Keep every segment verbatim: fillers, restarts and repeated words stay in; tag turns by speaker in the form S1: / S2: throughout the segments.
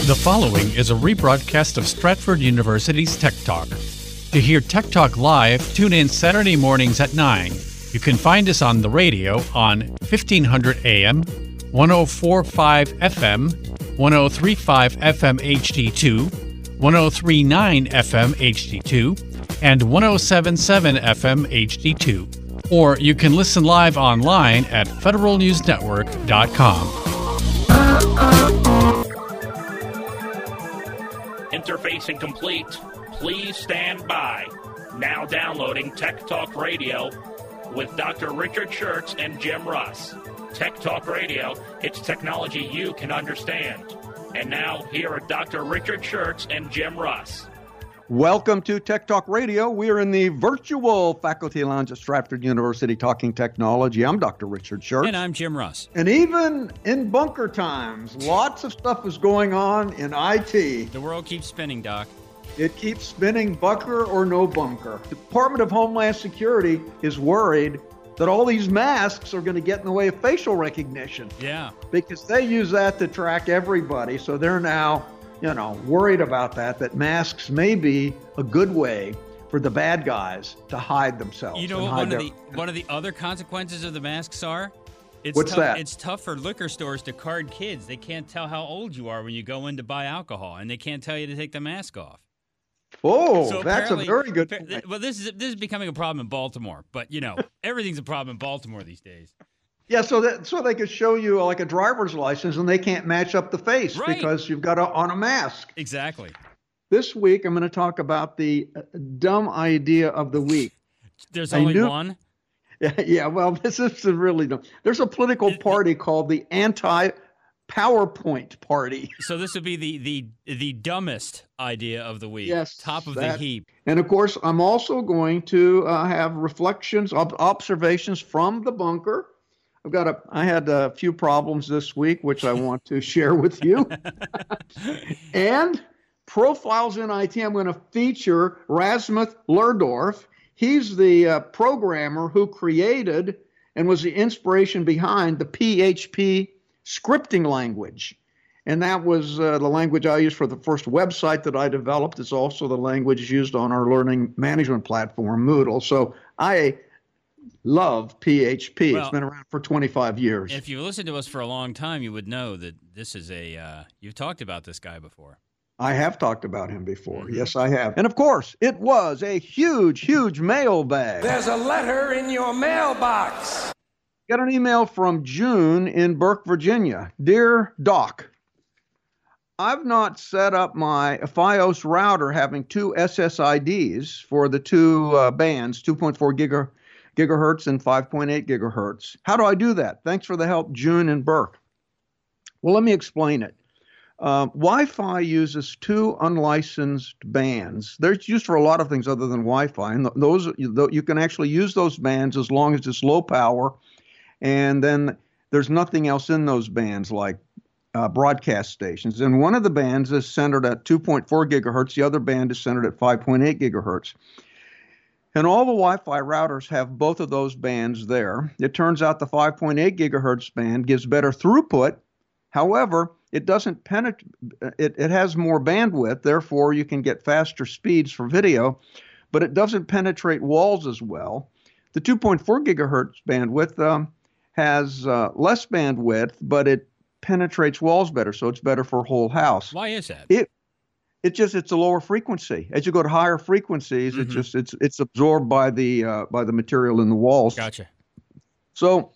S1: The following is a rebroadcast of Stratford University's Tech Talk. To hear Tech Talk live, tune in Saturday mornings at nine. You can find us on the radio on fifteen hundred A M, ten forty-five F M, ten thirty-five F M H D two, ten thirty-nine F M H D two, and ten seventy-seven F M H D two. Or you can listen live online at federal news network dot com.
S2: Interfacing complete. Please stand by. Now downloading Tech Talk Radio with Doctor Richard Schertz and Jim Russ. Tech Talk Radio, it's technology you can understand. And now, here are Doctor Richard Schertz and Jim Russ.
S3: Welcome to Tech Talk Radio. We are in the virtual faculty lounge at Stratford University talking technology. I'm Doctor Richard Schertz.
S4: And I'm Jim Russ.
S3: And even in bunker times, lots of stuff is going on in I T.
S4: The world keeps spinning, Doc.
S3: It keeps spinning, bunker or no bunker. The Department of Homeland Security is worried that all these masks are going to get in the way of facial recognition.
S4: Yeah.
S3: Because they use that to track everybody. So they're now, you know, worried about that, that masks may be a good way for the bad guys to hide themselves.
S4: You know what one
S3: their...
S4: of the one of the other consequences of the masks are? It's
S3: What's
S4: tough,
S3: that?
S4: It's tough for liquor stores to card kids. They can't tell how old you are when you go in to buy alcohol, and they can't tell you to take the mask off.
S3: Oh,
S4: so
S3: that's a very good point.
S4: Well, this is this is becoming a problem in Baltimore, but you know, everything's a problem in Baltimore these days.
S3: Yeah, so that so they could show you like a driver's license, and they can't match up the face
S4: right.
S3: because you've got a, on a mask.
S4: Exactly.
S3: This week, I'm going to talk about the dumb idea of the week.
S4: There's only
S3: knew,
S4: one?
S3: Yeah, yeah, well, this is really dumb. There's a political party called the Anti-PowerPoint Party.
S4: So this would be the the the dumbest idea of the week.
S3: Yes.
S4: Top of
S3: that,
S4: the heap.
S3: And, of course, I'm also going to uh, have reflections, ob- observations from the bunker. I've got a, I had a few problems this week, which I want to share with you. And profiles in I T, I'm going to feature Rasmus Lerdorf. He's the uh, programmer who created and was the inspiration behind the P H P scripting language. And that was uh, the language I used for the first website that I developed. It's also the language used on our learning management platform, Moodle. So I love P H P.
S4: Well,
S3: it's been around for twenty-five years.
S4: If you listened to us for a long time, you would know that this is a, uh, you've talked about this guy before.
S3: I have talked about him before.
S4: Mm-hmm.
S3: Yes, I have. And of course, it was a huge, huge mailbag.
S5: There's a letter in your mailbox.
S3: Got an email from June in Burke, Virginia. Dear Doc, I've not set up my Fios router having two S S I Ds for the two uh, bands, two point four giga, gigahertz and five point eight gigahertz. How do I do that? Thanks for the help, June in Burke. Well, let me explain it. Uh, Wi-Fi uses two unlicensed bands. They're used for a lot of things other than Wi-Fi, and th- those you can actually use those bands as long as it's low power, and then there's nothing else in those bands like uh, broadcast stations. And one of the bands is centered at two point four gigahertz. The other band is centered at five point eight gigahertz. And all the Wi-Fi routers have both of those bands there. It turns out the five point eight gigahertz band gives better throughput. However, it doesn't penetrate, it, it has more bandwidth, therefore you can get faster speeds for video, but it doesn't penetrate walls as well. The two point four gigahertz bandwidth um, has uh, less bandwidth, but it penetrates walls better, so it's better for whole house.
S4: Why is that?
S3: It it just it's a lower frequency. As you go to higher frequencies, mm-hmm. it just it's it's absorbed by the uh, by the material in the walls.
S4: Gotcha.
S3: So.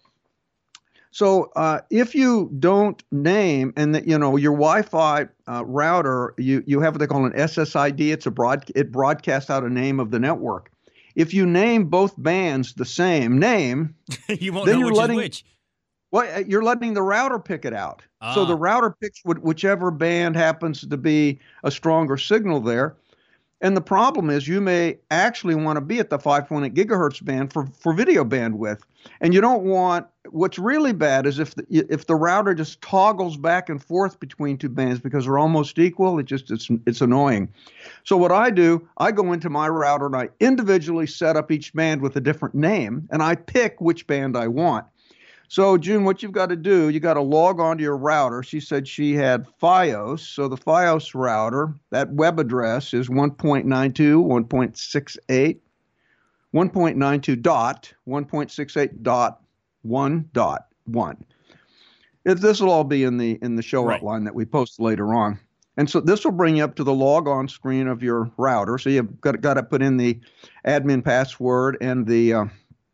S3: So uh, if you don't name, and the, you know your Wi-Fi uh, router, you you have what they call an S S I D. It's a broad. It broadcasts out a name of the network. If you name both bands the same name,
S4: you won't
S3: then
S4: know
S3: you're
S4: which
S3: letting,
S4: is which.
S3: Well, you're letting the router pick it out.
S4: Ah.
S3: So the router picks whichever band happens to be a stronger signal there. And the problem is you may actually want to be at the five point eight gigahertz band for, for video bandwidth. And you don't want, what's really bad is if the, if the router just toggles back and forth between two bands because they're almost equal, it just, it's, it's annoying. So what I do, I go into my router and I individually set up each band with a different name and I pick which band I want. So, June, what you've got to do, you got to log on to your router. She said she had FiOS. So the FiOS router, that web address is one point nine two, one point six eight, one point nine two dot, one point six eight dot one dot one. This will all be in the in the show
S4: Right.
S3: outline that we post later on. And so this will bring you up to the log on screen of your router. So you've got, got to put in the admin password and the uh,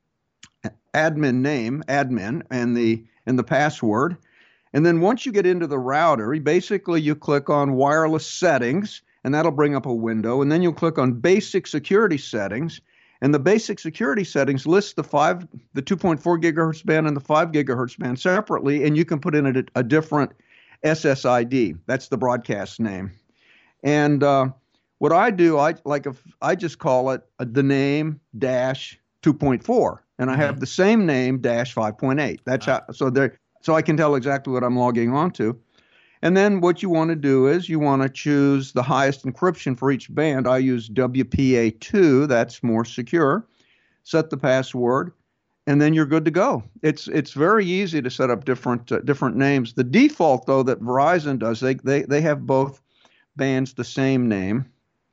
S3: admin name, admin, and the and the password. And then once you get into the router, you basically you click on wireless settings, and that'll bring up a window. And then you'll click on basic security settings. And the basic security settings list the five, the two point four gigahertz band and the five gigahertz band separately, and you can put in a, a different S S I D. That's the broadcast name. And uh, what I do, I like if I just call it uh, the name dash two point four, and I have
S4: Mhm.
S3: the same name dash five point eight. That's
S4: Ah.
S3: how, so there, so I can tell exactly what I'm logging onto. And then what you want to do is you want to choose the highest encryption for each band. I use W P A two. That's more secure. Set the password, and then you're good to go. It's it's very easy to set up different uh, different names. The default though that Verizon does, they they they have both bands the same name,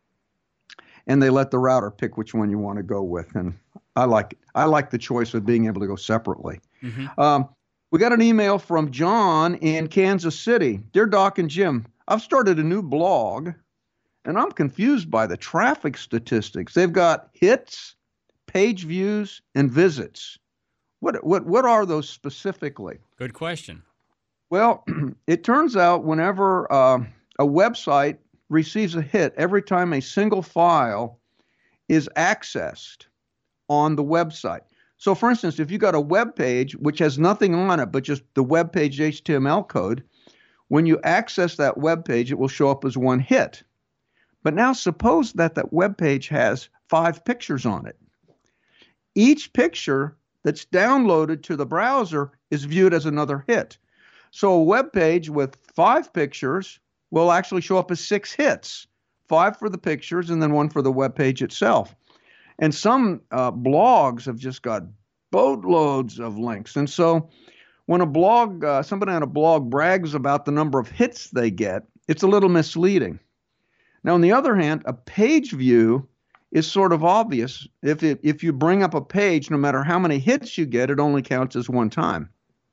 S3: and they let the router pick which one you want to go with. And I like it. I like the choice of being able to go separately.
S4: Mhm.
S3: Um, we got an email from John in Kansas City. Dear Doc and Jim, I've started a new blog, and I'm confused by the traffic statistics. They've got hits, page views, and visits. What what what are those specifically?
S4: Good question.
S3: Well, it turns out whenever uh, a website receives a hit, every time a single file is accessed on the website. So, for instance, if you got a web page which has nothing on it but just the web page H T M L code, when you access that web page, it will show up as one hit. But now suppose that that web page has five pictures on it. Each picture that's downloaded to the browser is viewed as another hit. So a web page with five pictures will actually show up as six hits, five for the pictures and then one for the web page itself. And some uh, blogs have just got boatloads of links. And so when a blog, uh, somebody on a blog brags about the number of hits they get, it's a little misleading. Now, on the other hand, a page view is sort of obvious. If it, if you bring up a page, no matter how many hits you get, it only counts as one time.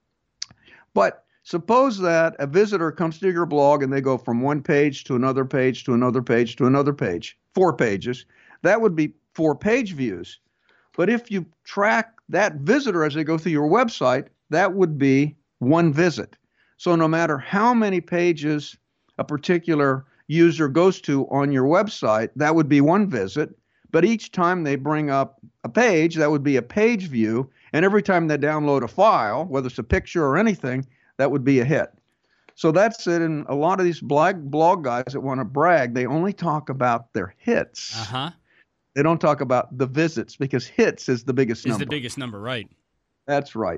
S3: But suppose that a visitor comes to your blog and they go from one page to another page to another page to another page, four pages. That would be four page views. But if you track that visitor as they go through your website, that would be one visit. So no matter how many pages a particular user goes to on your website, that would be one visit. But each time they bring up a page, that would be a page view. And every time they download a file, whether it's a picture or anything, that would be a hit. So that's it. And a lot of these blog, blog guys that want to brag, they only talk about their hits.
S4: Uh-huh.
S3: They don't talk about the visits because hits is the biggest
S4: Is
S3: number.
S4: the biggest number, right?
S3: That's right.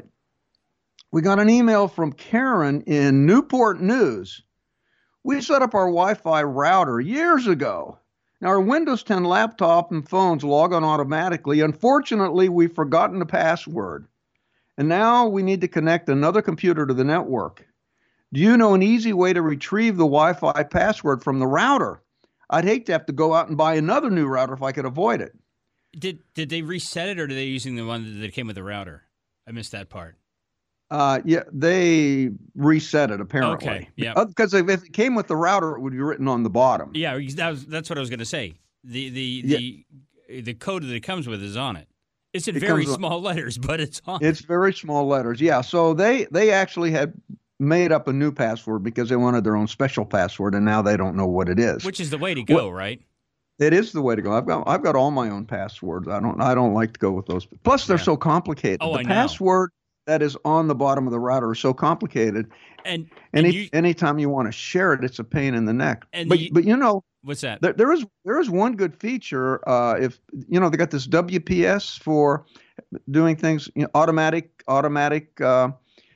S3: We got an email from Karen in Newport News. We set up our Wi-Fi router years ago. Now, our Windows ten laptop and phones log on automatically. Unfortunately, we've forgotten the password. And now we need to connect another computer to the network. Do you know an easy way to retrieve the Wi-Fi password from the router? I'd hate to have to go out and buy another new router if I could avoid it.
S4: Did did they reset it, or are they using the one that came with the router? I missed that part.
S3: Uh, yeah, they reset it apparently.
S4: Okay, yeah.
S3: Because if it came with the router, it would be written on the bottom.
S4: Yeah, that was, that's what I was going to say. The the the the code that it comes with is on it. It's in
S3: It
S4: very
S3: comes on-
S4: small letters, but it's on.
S3: It's very small letters. Yeah, so they they actually had made up a new password because they wanted their own special password, and now they don't know what it is.
S4: Which is the way to go,
S3: Well,
S4: right?
S3: It is the way to go. I've got I've got all my own passwords. I don't I don't like to go with those. Plus, they're
S4: Yeah.
S3: so complicated.
S4: Oh,
S3: the
S4: I know.
S3: password that is on the bottom of the router is so complicated.
S4: And, and
S3: Any
S4: you,
S3: anytime you want to share it, it's a pain in the neck.
S4: And
S3: but
S4: you-
S3: but you know.
S4: what's that?
S3: There, there is there is one good feature. Uh, if you know, they got this W P S for doing things, you know, automatic automatic uh,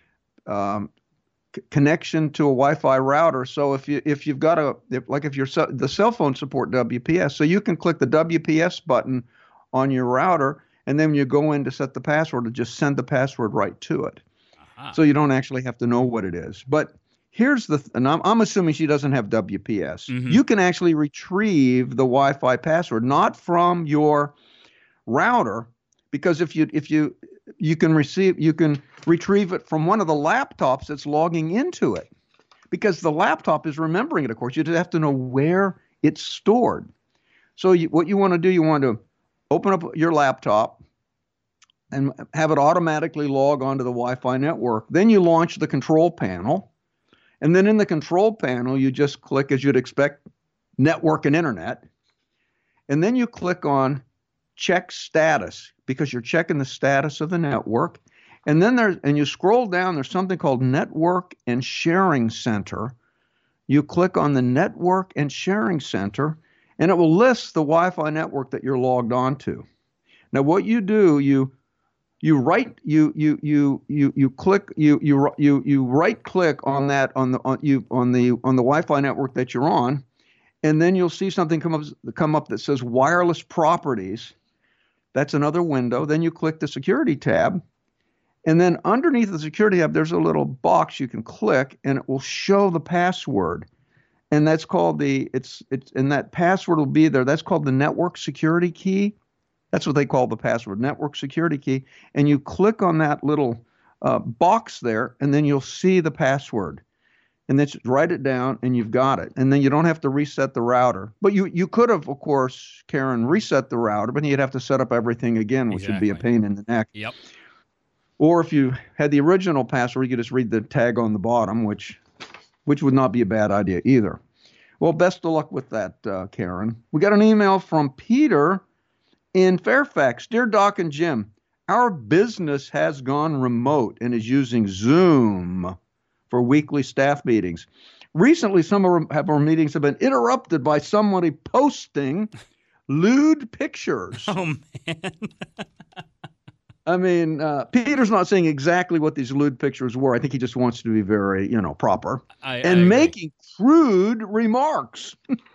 S3: um, c- connection to a Wi-Fi router. So if you if you've got a if, like if your ce- the cell phone support W P S, so you can click the W P S button on your router, and then when you go in to set the password, to just send the password right to it.
S4: Ah.
S3: So you don't actually have to know what it is. But here's the, th- and I'm, I'm assuming she doesn't have W P S.
S4: Mhm.
S3: You can actually retrieve the Wi-Fi password, not from your router, because if you if you you can receive you can retrieve it from one of the laptops that's logging into it, because the laptop is remembering it. Of course, you just have to know where it's stored. So you, what you want to do, you want to open up your laptop and have it automatically log onto the Wi-Fi network. Then you launch the control panel. And then in the control panel, you just click, as you'd expect, network and internet. And then you click on check status, because you're checking the status of the network. And then there's, and you scroll down, there's something called Network and Sharing Center. You click on the Network and Sharing Center, and it will list the Wi-Fi network that you're logged onto. Now, what you do, you you right you you you you you click you you you you right click on that on the on you on the on the Wi-Fi network that you're on, and then you'll see something come up come up that says wireless properties. That's another window. Then you click the security tab, and then underneath the security tab, there's a little box you can click, and it will show the password, and that's called the it's it's and that password will be there. That's called the network security key. That's what they call the password, network security key. And you click on that little uh, box there, and then you'll see the password. And then just write it down, and you've got it. And then you don't have to reset the router. But you, you could have, of course, Karen, reset the router, but you'd have to set up everything again, which
S4: Exactly.
S3: would be a pain in the neck.
S4: Yep.
S3: Or if you had the original password, you could just read the tag on the bottom, which which would not be a bad idea either. Well, best of luck with that, uh, Karen. We got an email from Peter in Fairfax. Dear Doc and Jim, our business has gone remote and is using Zoom for weekly staff meetings. Recently, some of our meetings have been interrupted by somebody posting lewd pictures.
S4: Oh, man.
S3: I mean, uh, Peter's not saying exactly what these lewd pictures were. I think he just wants to be very, you know, proper.
S4: I,
S3: and
S4: I agree.
S3: making crude remarks.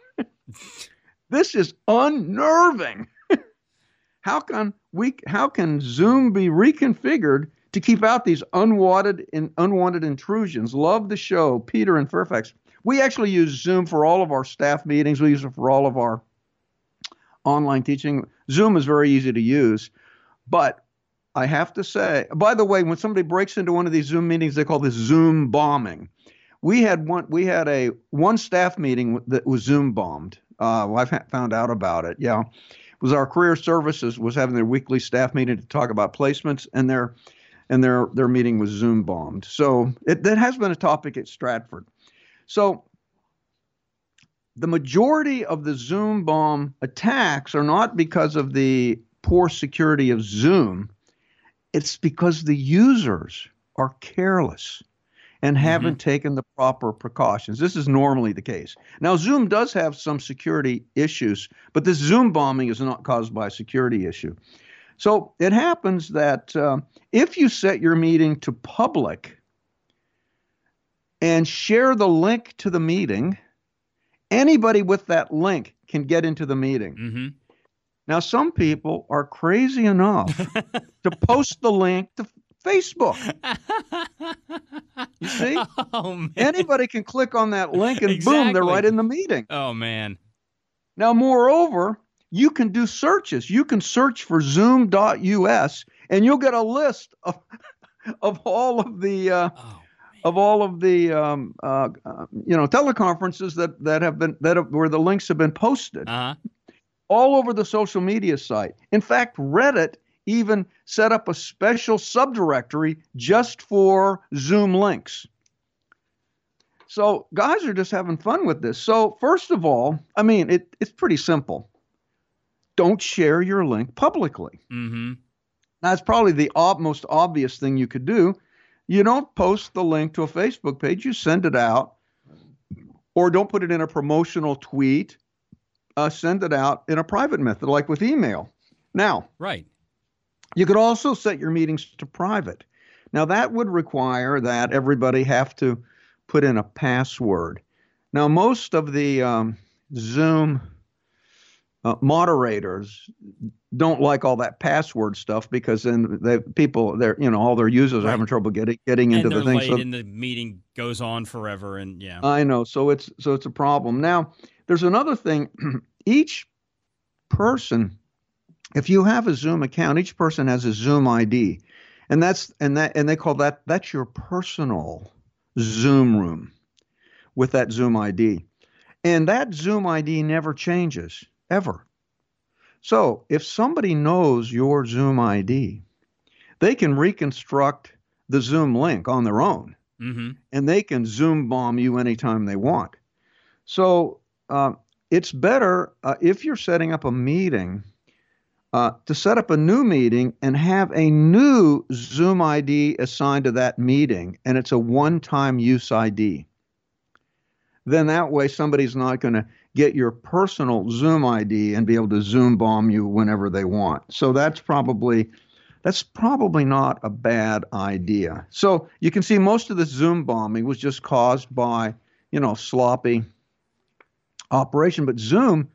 S3: This is unnerving. How can we? How can Zoom be reconfigured to keep out these unwanted and unwanted intrusions? Love the show, Peter in Fairfax. We actually use Zoom for all of our staff meetings. We use it for all of our online teaching. Zoom is very easy to use, but I have to say, by the way, when somebody breaks into one of these Zoom meetings, they call this Zoom bombing. We had one. We had a one staff meeting that was Zoom bombed. Uh, well, I found out about it. Yeah. Was our career services was having their weekly staff meeting to talk about placements, and their and their their meeting was Zoom bombed. So it, that has been a topic at Stratford. So the majority of the Zoom bomb attacks are not because of the poor security of Zoom. It's because the users are careless and haven't mm-hmm. taken the proper precautions. This is normally the case. Now, Zoom does have some security issues, but this Zoom bombing is not caused by a security issue. So it happens that uh, if you set your meeting to public and share the link to the meeting, anybody with that link can get into the meeting.
S4: Mm-hmm.
S3: Now, some people are crazy enough to post the link to Facebook. You see?
S4: Oh, man.
S3: Anybody can click on that link and
S4: Exactly.
S3: boom, they're right in the meeting.
S4: Oh, man.
S3: Now, moreover, you can do searches. You can search for zoom dot U S and you'll get a list of of all of the uh,
S4: Oh,
S3: of all of the um, uh, uh, you know teleconferences that that have been that have, where the links have been posted
S4: uh-huh.
S3: all over the social media site. In fact, Reddit even set up a special subdirectory just for Zoom links. So guys are just having fun with this. So first of all, I mean, it, it's pretty simple. Don't share your link publicly.
S4: Mm-hmm.
S3: That's probably the ob- most obvious thing you could do. You don't post the link to a Facebook page. You send it out, or don't put it in a promotional tweet. Uh, send it out in a private method, like with email. Now,
S4: Right.
S3: you could also set your meetings to private. Now, that would require that everybody have to put in a password. Now, most of the um, Zoom uh, moderators don't like all that password stuff because then they people they're you know all their users
S4: Right.
S3: are having trouble getting getting into
S4: And they're
S3: the thing.
S4: late,
S3: So
S4: and the meeting goes on forever, and yeah.
S3: I know. So it's so it's a problem. Now, there's another thing. Each person, if you have a Zoom account, each person has a Zoom I D, and that's and that and they call that that's your personal Zoom room with that Zoom I D, and that Zoom I D never changes ever. So if somebody knows your Zoom I D, they can reconstruct the Zoom link on their own,
S4: Mm-hmm.
S3: and they can Zoom bomb you anytime they want. So uh, it's better uh, if you're setting up a meeting uh, to set up a new meeting and have a new Zoom I D assigned to that meeting, and it's a one-time use I D. Then that way somebody's not going to get your personal Zoom I D and be able to Zoom bomb you whenever they want. So that's probably that's probably not a bad idea. So you can see most of this Zoom bombing was just caused by, you know, sloppy operation. But Zoom,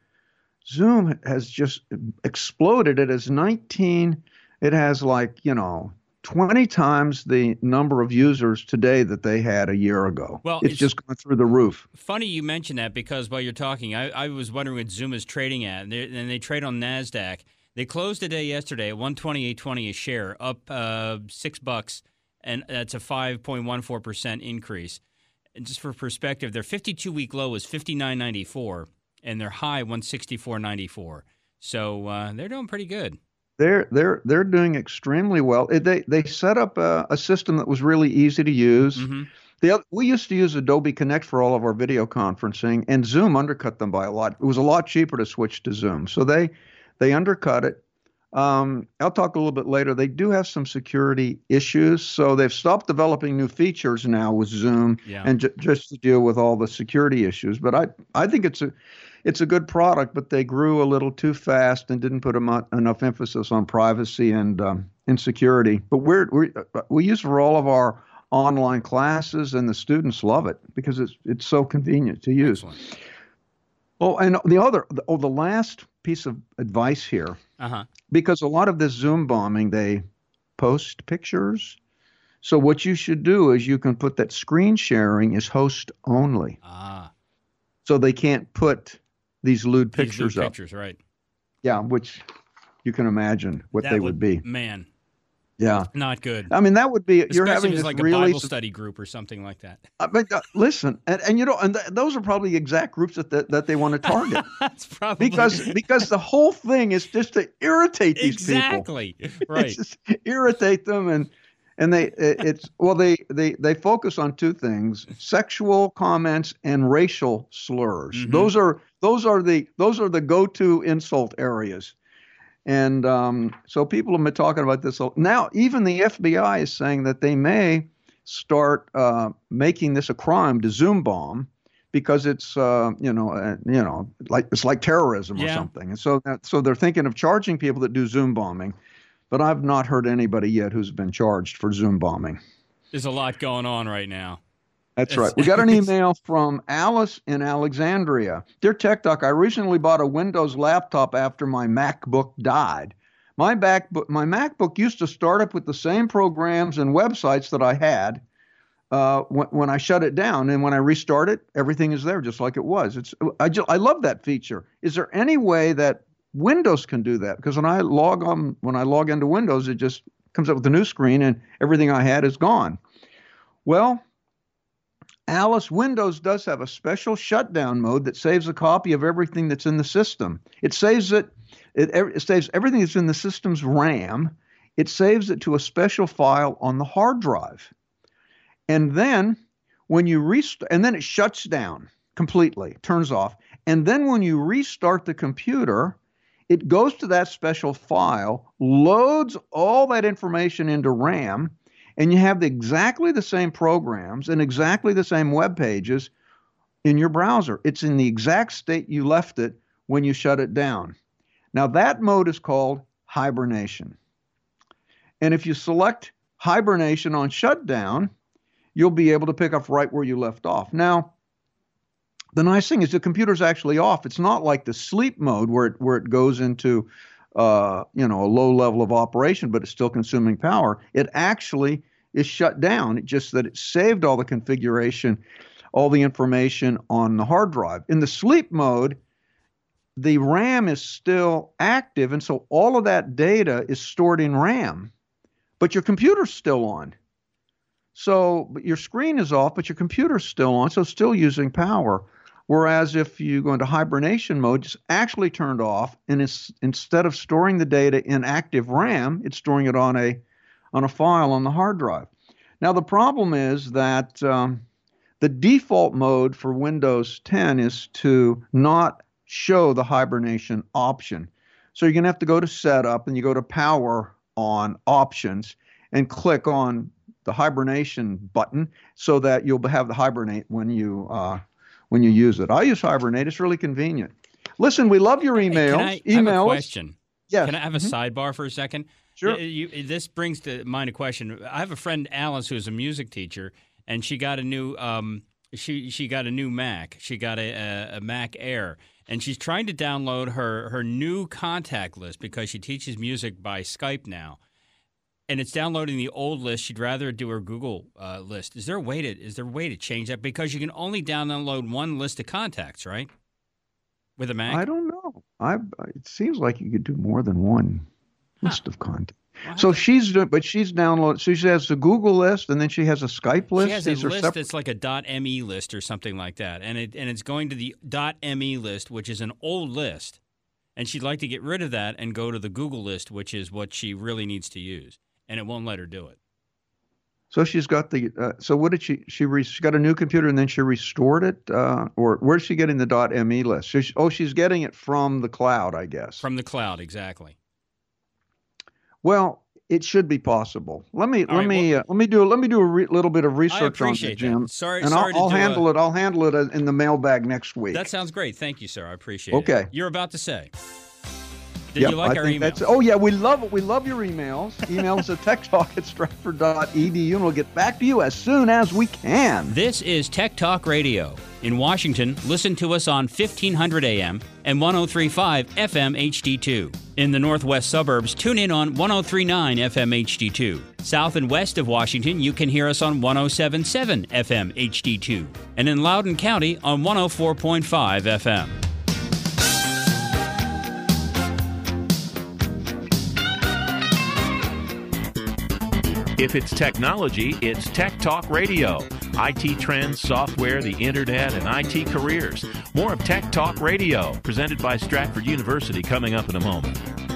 S3: Zoom has just exploded. It has nineteen, it has like, you know, twenty times the number of users today that they had a year ago.
S4: Well,
S3: it's,
S4: it's
S3: just gone through the roof.
S4: Funny you mention that, because while you're talking, I, I was wondering what Zoom is trading at, and, and they trade on NASDAQ. They closed the day yesterday at one twenty-eight twenty a share, up uh, six bucks, and that's a five point one four percent increase. And just for perspective, their fifty-two week low was fifty-nine ninety-four, and their high one sixty-four ninety-four. So uh, they're doing pretty good.
S3: They're they're they're doing extremely well. It, they they set up a, a system that was really easy to use.
S4: Mm-hmm.
S3: The, we used to use Adobe Connect for all of our video conferencing, and Zoom undercut them by a lot. It was a lot cheaper to switch to Zoom, so they they undercut it. Um, I'll talk a little bit later. They do have some security issues, so they've stopped developing new features now with Zoom,
S4: Yeah.
S3: and ju- just to deal with all the security issues. But I I think it's a it's a good product, but they grew a little too fast and didn't put emo- enough emphasis on privacy and um, and security. But we're, we we use it for all of our online classes, and the students love it because it's it's so convenient to use.
S4: Excellent.
S3: Oh, and the other oh the last piece of advice here,
S4: Uh-huh.
S3: because a lot of this Zoom bombing, they post pictures. So what you should do is you can put that screen sharing is host only,
S4: Ah.
S3: so they can't put these lewd
S4: These lewd
S3: pictures up.
S4: pictures, right.
S3: Yeah, which you can imagine what
S4: That
S3: they would be.
S4: Man,
S3: Yeah.
S4: not good.
S3: I mean, that would be, you're
S4: Especially
S3: having
S4: if it's
S3: this
S4: like a
S3: really,
S4: Bible study group or something like that.
S3: I mean, uh, listen, and, and you know, and th- those are probably the exact groups that, that, that they want to target.
S4: That's probably
S3: because because the whole thing is just to irritate these people.
S4: exactly right.
S3: It's just irritate them, and and they it, it's well they, they they focus on two things: sexual comments and racial slurs.
S4: Mhm.
S3: Those are those are the those are the go-to insult areas. And um, so people have been talking about this now. Even the F B I is saying that they may start uh, making this a crime to Zoom bomb, because it's uh, you know uh, you know like it's like terrorism or
S4: Yeah.
S3: something. And so that, so they're thinking of charging people that do Zoom bombing, but I've not heard anybody yet who's been charged for Zoom bombing.
S4: There's a lot going on right now.
S3: That's
S4: It's-
S3: right. We got an email from Alice in Alexandria. Dear Tech Doc, I recently bought a Windows laptop after my MacBook died. My MacBook, my MacBook used to start up with the same programs and websites that I had uh, when, when I shut it down, and when I restart it, everything is there just like it was. It's I just, I love that feature. Is there any way that Windows can do that? Because when I log on, when I log into Windows, it just comes up with a new screen, and everything I had is gone. Well, Alice, Windows does have a special shutdown mode that saves a copy of everything that's in the system. It saves it, it, it saves everything that's in the system's RAM. It saves it to a special file on the hard drive. And then when you restart, and then it shuts down completely, turns off. And then when you restart the computer, it goes to that special file, loads all that information into RAM, and you have the, exactly the same programs and exactly the same web pages in your browser. It's in the exact state you left it when you shut it down. Now, that mode is called hibernation. And if you select hibernation on shutdown, you'll be able to pick up right where you left off. Now, the nice thing is the computer's actually off. It's not like the sleep mode where it where it goes into uh, you know, a low level of operation, but it's still consuming power. It actually is shut down. It's just that it saved all the configuration, all the information on the hard drive. In the sleep mode, the RAM is still active, and so all of that data is stored in RAM, but your computer's still on. So but your screen is off, but your computer's still on, so it's still using power. Whereas if you go into hibernation mode, it's actually turned off, and it's instead of storing the data in active RAM, it's storing it on a on a file on the hard drive. Now the problem is that um, the default mode for Windows ten is to not show the hibernation option. So you're going to have to go to Setup, and you go to Power on Options, and click on the hibernation button so that you'll have the hibernate when you uh, when you use it. I use Hibernate. It's really convenient. Listen, we love your emails.
S4: Hey, can I,
S3: emails.
S4: I have a question?
S3: Yes.
S4: Can I have a
S3: mm-hmm.
S4: sidebar for a second?
S3: Sure.
S4: You, you, this brings to mind a question. I have a friend, Alice, who's a music teacher, and she got a new um, she she got a new Mac. She got a, a, a Mac Air, and she's trying to download her her new contact list because she teaches music by Skype now. And it's downloading the old list. She'd rather do her Google uh, list. Is there a way to is there a way to change that? Because you can only download one list of contacts, right? With a Mac.
S3: I don't know. I it seems like you could do more than one huh. list of contacts. Well, so she's doing, but she's downloaded. So she has the Google list, and then she has a Skype list.
S4: She has
S3: These
S4: a
S3: are
S4: list
S3: separate.
S4: that's like a .me list or something like that, and it and it's going to the .me list, which is an old list, and she'd like to get rid of that and go to the Google list, which is what she really needs to use. And it won't let her do it.
S3: So she's got the. Uh, so what did she? She, re, she got a new computer and then she restored it, uh, or where's she getting the .me list? So she, oh, she's getting it from the cloud, I guess.
S4: From the cloud, exactly.
S3: Well, it should be possible. Let me
S4: All
S3: let
S4: right,
S3: me
S4: well,
S3: uh, let me do let me do a re- little bit of research
S4: I
S3: on
S4: appreciate
S3: it, Jim.
S4: That. Sorry,
S3: and
S4: sorry
S3: I'll, I'll
S4: to do
S3: handle
S4: a...
S3: it. I'll handle it in the mailbag next week.
S4: That sounds great. Thank you, sir. I appreciate
S3: okay.
S4: it.
S3: Okay.
S4: You're about to say. Did
S3: yep,
S4: you like
S3: I
S4: our
S3: think
S4: email?
S3: That's, oh, yeah, we love it. We love your emails. Emails at techtalk at stratford dot e d u, and we'll get back to you as soon as we can.
S4: This is Tech Talk Radio. In Washington, listen to us on fifteen hundred A M and one oh three point five F M H D two. In the northwest suburbs, tune in on one oh three point nine F M H D two. South and west of Washington, you can hear us on one oh seven point seven F M H D two. And in Loudoun County on one oh four point five F M.
S6: If it's technology, it's Tech Talk Radio. I T trends, software, the internet, and I T careers. More of Tech Talk Radio, presented by Stratford University, coming up in a moment.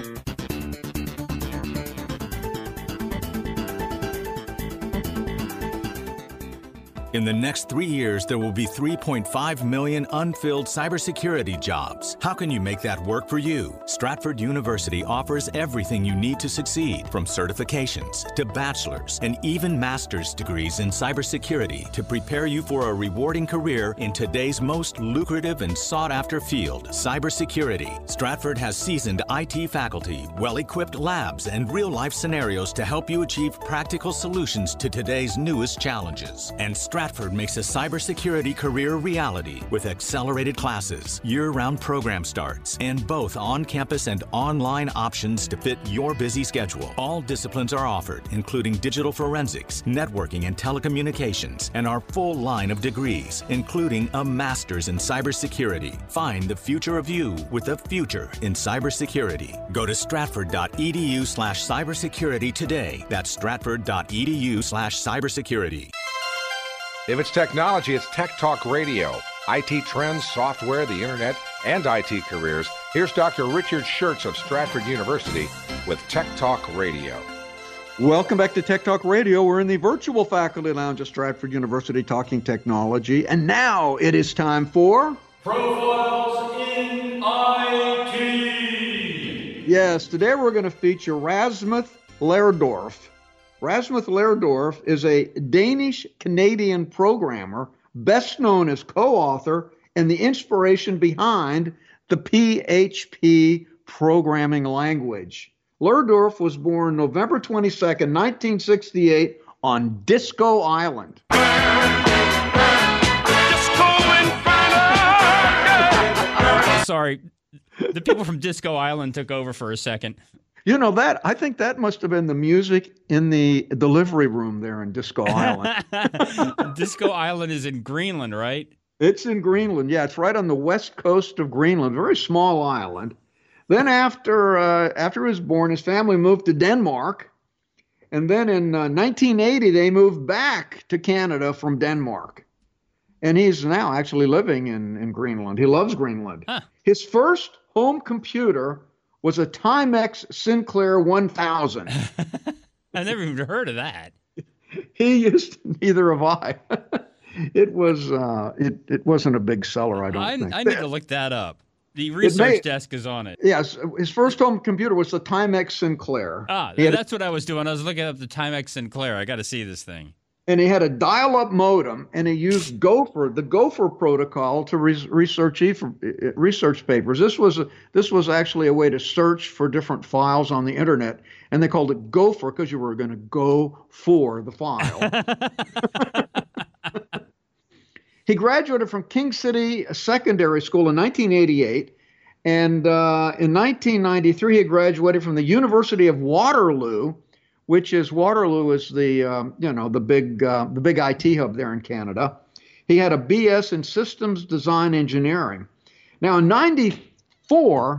S7: In the next three years, there will be three point five million unfilled cybersecurity jobs. How can you make that work for you? Stratford University offers everything you need to succeed, from certifications to bachelor's and even master's degrees in cybersecurity to prepare you for a rewarding career in today's most lucrative and sought-after field, cybersecurity. Stratford has seasoned I T faculty, well-equipped labs, and real-life scenarios to help you achieve practical solutions to today's newest challenges. And Stratford Stratford makes a cybersecurity career reality with accelerated classes, year-round program starts, and both on-campus and online options to fit your busy schedule. All disciplines are offered, including digital forensics, networking, and telecommunications, and our full line of degrees, including a master's in cybersecurity. Find the future of you with a future in cybersecurity. Go to stratford dot e d u slash cybersecurity today. That's stratford dot e d u slash cybersecurity.
S8: If it's technology, it's Tech Talk Radio. I T trends, software, the internet, and I T careers. Here's Doctor Richard Schertz of Stratford University with Tech Talk Radio.
S3: Welcome back to Tech Talk Radio. We're in the virtual faculty lounge at Stratford University talking technology. And now it is time for...
S9: Profiles in I T.
S3: Yes, today we're going to feature Rasmus Lerdorf. Rasmus Lerdorf is a Danish-Canadian programmer, best known as co-author and the inspiration behind the P H P programming language. Lerdorf was born November twenty-second, nineteen sixty-eight on Disco Island.
S9: Disco Inferno!
S4: sorry. The people from Disco Island took over for a second.
S3: You know that I think that must have been the music in the delivery room there in Disco Island.
S4: Disco Island is in Greenland, right?
S3: It's in Greenland. Yeah, it's right on the west coast of Greenland, very small island. Then after uh, after he was born, his family moved to Denmark. And then in uh, nineteen eighty, they moved back to Canada from Denmark. And he's now actually living in, in Greenland. He loves Greenland.
S4: Huh.
S3: His first home computer was a Timex Sinclair one thousand.
S4: I never even heard of that.
S3: He used, neither have I. It was uh, it it wasn't a big seller, I don't
S4: I,
S3: think.
S4: I need to look that up. The research
S3: may,
S4: desk is on it.
S3: Yes, his first home computer was the Timex Sinclair.
S4: Ah,
S3: had,
S4: that's what I was doing. I was looking up the Timex Sinclair. I got to see this thing.
S3: And he had a dial-up modem, and he used Gopher, the Gopher protocol, to re- research e- research papers. This was a, this was actually a way to search for different files on the internet, and they called it Gopher because you were going to go for the file. He graduated from King City Secondary School in nineteen eighty-eight, and uh, in nineteen ninety-three he graduated from the University of Waterloo, which is Waterloo is the um, you know the big uh, the big I T hub there in Canada. He had a B S in Systems Design Engineering. Now in ninety-four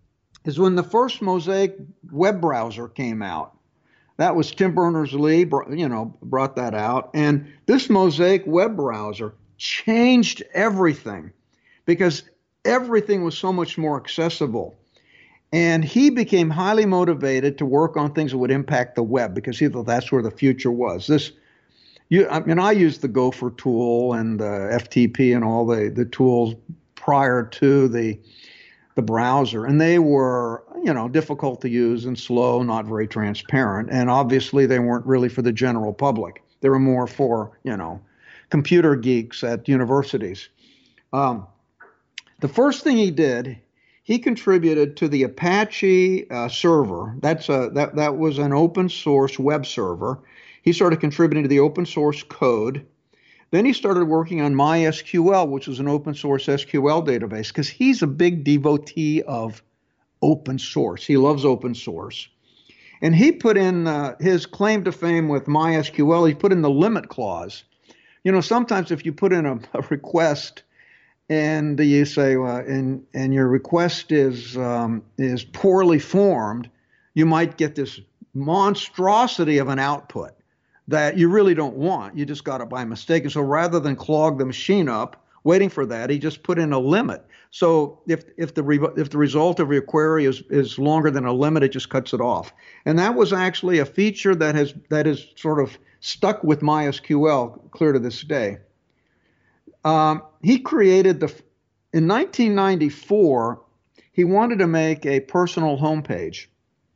S3: is when the first Mosaic web browser came out. That was Tim Berners-Lee, you know, brought that out, and this Mosaic web browser changed everything because everything was so much more accessible. And he became highly motivated to work on things that would impact the web because he thought that's where the future was. This, you, I mean, I used the Gopher tool and the F T P and all the, the tools prior to the the browser, and they were, you know, difficult to use and slow, not very transparent. And obviously, they weren't really for the general public. They were more for, you know, computer geeks at universities. Um, the first thing he did, he contributed to the Apache uh, server. That's a, that, that was an open source web server. He started contributing to the open source code. Then he started working on MySQL, which was an open source S Q L database, because he's a big devotee of open source. He loves open source. And he put in uh, his claim to fame with MySQL, he put in the limit clause. You know, sometimes if you put in a, a request and you say, uh, and and your request is um, is poorly formed, you might get this monstrosity of an output that you really don't want. You just got it by mistake. And so rather than clog the machine up waiting for that, he just put in a limit. So if if the re- if the result of your query is is longer than a limit, it just cuts it off. And that was actually a feature that has that is sort of stuck with MySQL clear to this day. Um, he created the, in nineteen ninety-four, he wanted to make a personal homepage.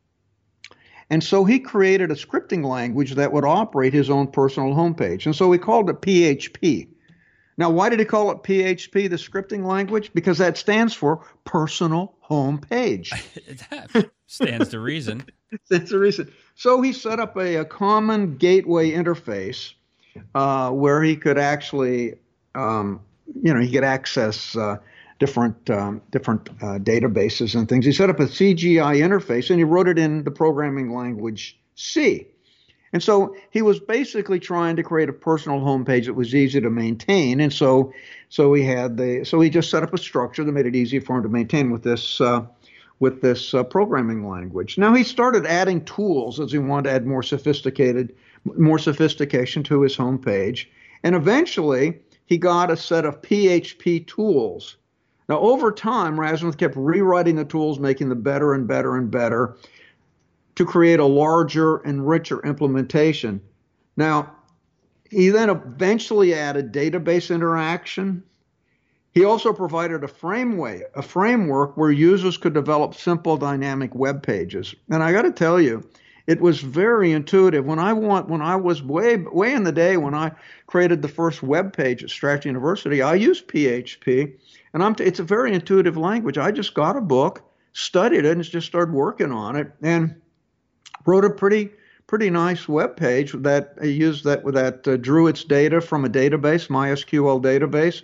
S3: And so he created a scripting language that would operate his own personal homepage. And so he called it P H P. Now, why did he call it P H P, the scripting language? Because that stands for personal homepage.
S4: That stands to reason.
S3: That's the reason. So he set up a, a common gateway interface uh, where he could actually, um, you know, he could access uh, different um, different uh, databases and things. He set up a C G I interface and he wrote it in the programming language C. And so he was basically trying to create a personal homepage that was easy to maintain. And so, so he had the, so he just set up a structure that made it easy for him to maintain with this. Uh, with this uh, programming language. Now he started adding tools as he wanted to add more sophisticated, more sophistication to his homepage. And eventually he got a set of P H P tools. Now over time, Rasmussen kept rewriting the tools, making them better and better and better to create a larger and richer implementation. Now, he then eventually added database interaction. He also provided a framework, a framework where users could develop simple dynamic web pages. And I got to tell you, it was very intuitive. When I want, when I was way, way in the day when I created the first web page at Stratford University, I used P H P, and I'm. T- it's a very intuitive language. I just got a book, studied it, and just started working on it, and wrote a pretty, pretty nice web page that I used that that uh, drew its data from a database, MySQL database.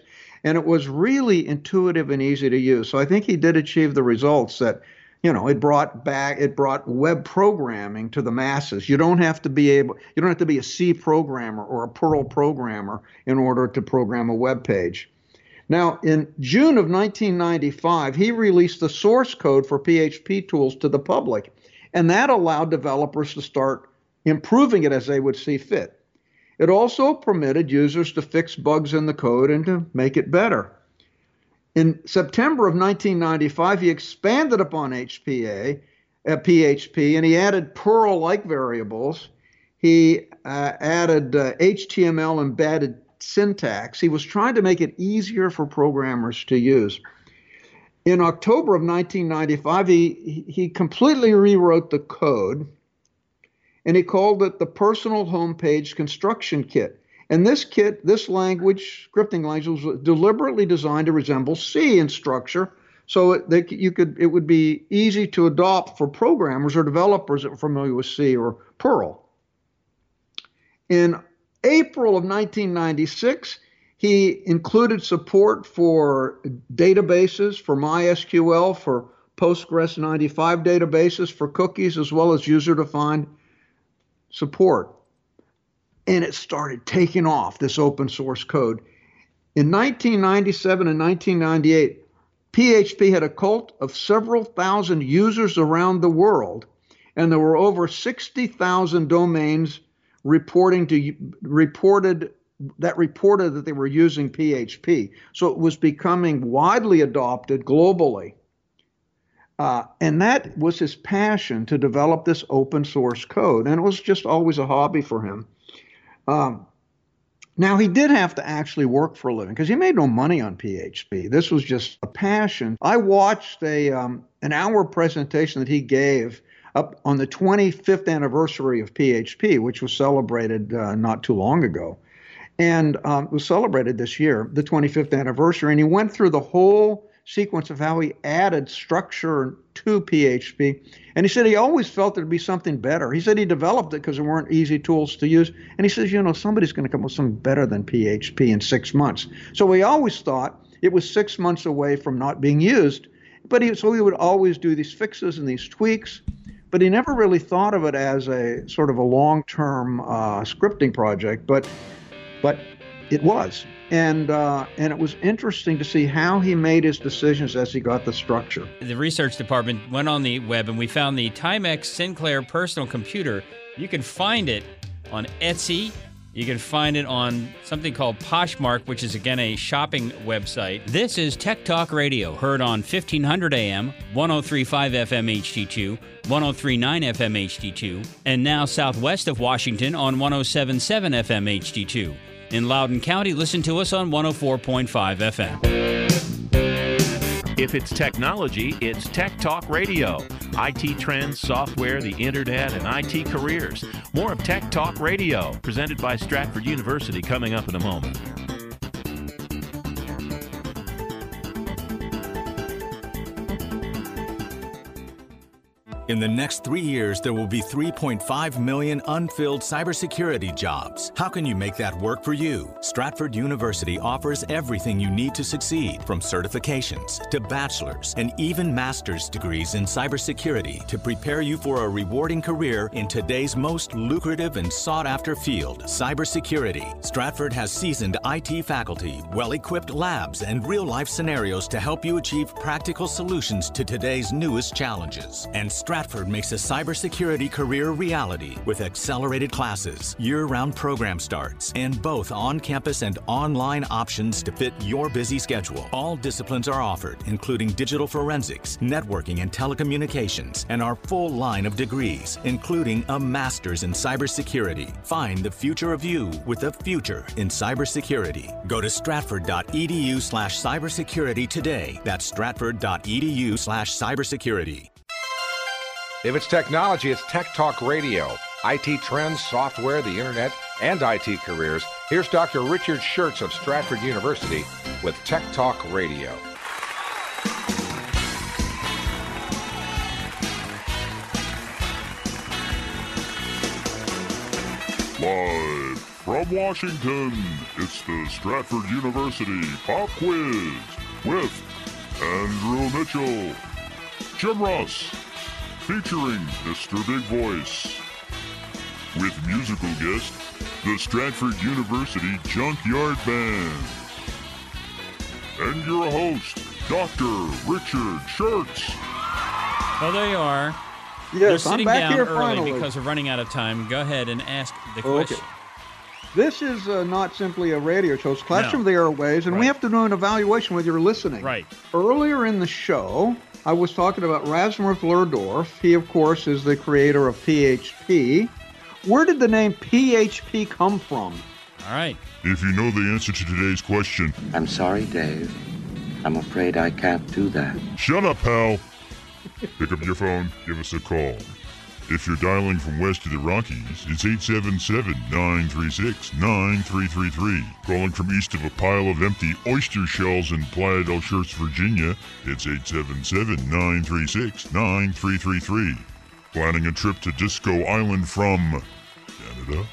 S3: And it was really intuitive and easy to use. So I think he did achieve the results that, you know, it brought back, it brought web programming to the masses. You don't have to be able, you don't have to be a C programmer or a Perl programmer in order to program a web page. Now, in June of nineteen ninety-five, he released the source code for P H P tools to the public, and that allowed developers to start improving it as they would see fit. It also permitted users to fix bugs in the code and to make it better. In September of nineteen ninety-five, he expanded upon H P A, uh, P H P, and he added Perl-like variables. He uh, added uh, H T M L embedded syntax. He was trying to make it easier for programmers to use. In October of nineteen ninety-five, he, he completely rewrote the code, and he called it the Personal Homepage Construction Kit. And this kit, this language, scripting language, was deliberately designed to resemble C in structure, so it, they, you could, it would be easy to adopt for programmers or developers that were familiar with C or Perl. In April of nineteen ninety-six, he included support for databases, for MySQL, for Postgres ninety-five databases, for cookies, as well as user-defined support. And it started taking off, this open source code. In nineteen ninety-seven and nineteen ninety-eight, P H P had a cult of several thousand users around the world, and there were over sixty thousand domains reporting to reported that reported that they were using P H P. So it was becoming widely adopted globally. Uh, and that was his passion, to develop this open source code. And it was just always a hobby for him. Um, now, he did have to actually work for a living because he made no money on P H P. This was just a passion. I watched a um, an hour presentation that he gave up on the twenty-fifth anniversary of P H P, which was celebrated uh, not too long ago. And um, it was celebrated this year, the twenty-fifth anniversary. And he went through the whole sequence of how he added structure to P H P. And he said he always felt there'd be something better. He said he developed it because there weren't easy tools to use. And he says, you know, somebody's going to come up with something better than P H P in six months. So he always thought it was six months away from not being used. But he, so he would always do these fixes and these tweaks. But he never really thought of it as a sort of a long-term uh, scripting project. But but it was. And uh, and it was interesting to see how he made his decisions as he got the structure.
S4: The research department went on the web, and we found the Timex Sinclair personal computer. You can find it on Etsy. You can find it on something called Poshmark, which is, again, a shopping website. This is Tech Talk Radio, heard on fifteen hundred A M, one oh three point five F M H D two, one oh three point nine F M H D two, and now southwest of Washington on one oh seven point seven F M H D two. In Loudoun County, listen to us on one oh four point five F M.
S6: If it's technology, it's Tech Talk Radio. I T trends, software, the internet, and I T careers. More of Tech Talk Radio, presented by Stratford University, coming up in a moment.
S7: In the next three years, there will be three point five million unfilled cybersecurity jobs. How can you make that work for you? Stratford University offers everything you need to succeed, from certifications to bachelor's and even master's degrees in cybersecurity to prepare you for a rewarding career in today's most lucrative and sought-after field, cybersecurity. Stratford has seasoned I T faculty, well-equipped labs, and real-life scenarios to help you achieve practical solutions to today's newest challenges. And Stratford makes a cybersecurity career reality with accelerated classes, year-round program starts, and both on-campus and online options to fit your busy schedule. All disciplines are offered, including digital forensics, networking and telecommunications, and our full line of degrees, including a master's in cybersecurity. Find the future of you with a future in cybersecurity. Go to stratford.edu slash cybersecurity today. That's stratford.edu slash cybersecurity.
S8: If it's technology, it's Tech Talk Radio. I T trends, software, the internet, and I T careers. Here's Doctor Richard Schertz of Stratford University with Tech Talk Radio.
S10: Live From Washington, it's the Stratford University Pop Quiz with Andrew Mitchell, Jim Ross, featuring Mister Big Voice, with musical guest, the Stratford University Junkyard Band, and your host, Doctor Richard Schertz.
S4: Well, there you are.
S3: Yes,
S4: They're sitting
S3: I'm back
S4: down
S3: here
S4: early
S3: finally.
S4: because we're running out of time. Go ahead and ask the question.
S3: Okay. This is uh, not simply a radio show. It's Classroom
S4: No.
S3: of the Airways, and
S4: Right.
S3: we have to do an evaluation whether you're listening.
S4: Right.
S3: Earlier in the show, I was talking about Rasmus Lerdorf. He, of course, is the creator of P H P. Where did the name P H P come from?
S4: All right.
S10: If you know the answer to today's question,
S11: I'm sorry, Dave. I'm afraid I can't do that.
S10: shut up, pal. Pick up your phone, give us a call. If you're dialing from west of the Rockies, it's eight seven seven, nine three six, nine three three three. Calling from east of a pile of empty oyster shells in Playa del Church, Virginia, it's eight seven seven, nine three six, nine three three three. Planning a trip to Disco Island from Canada?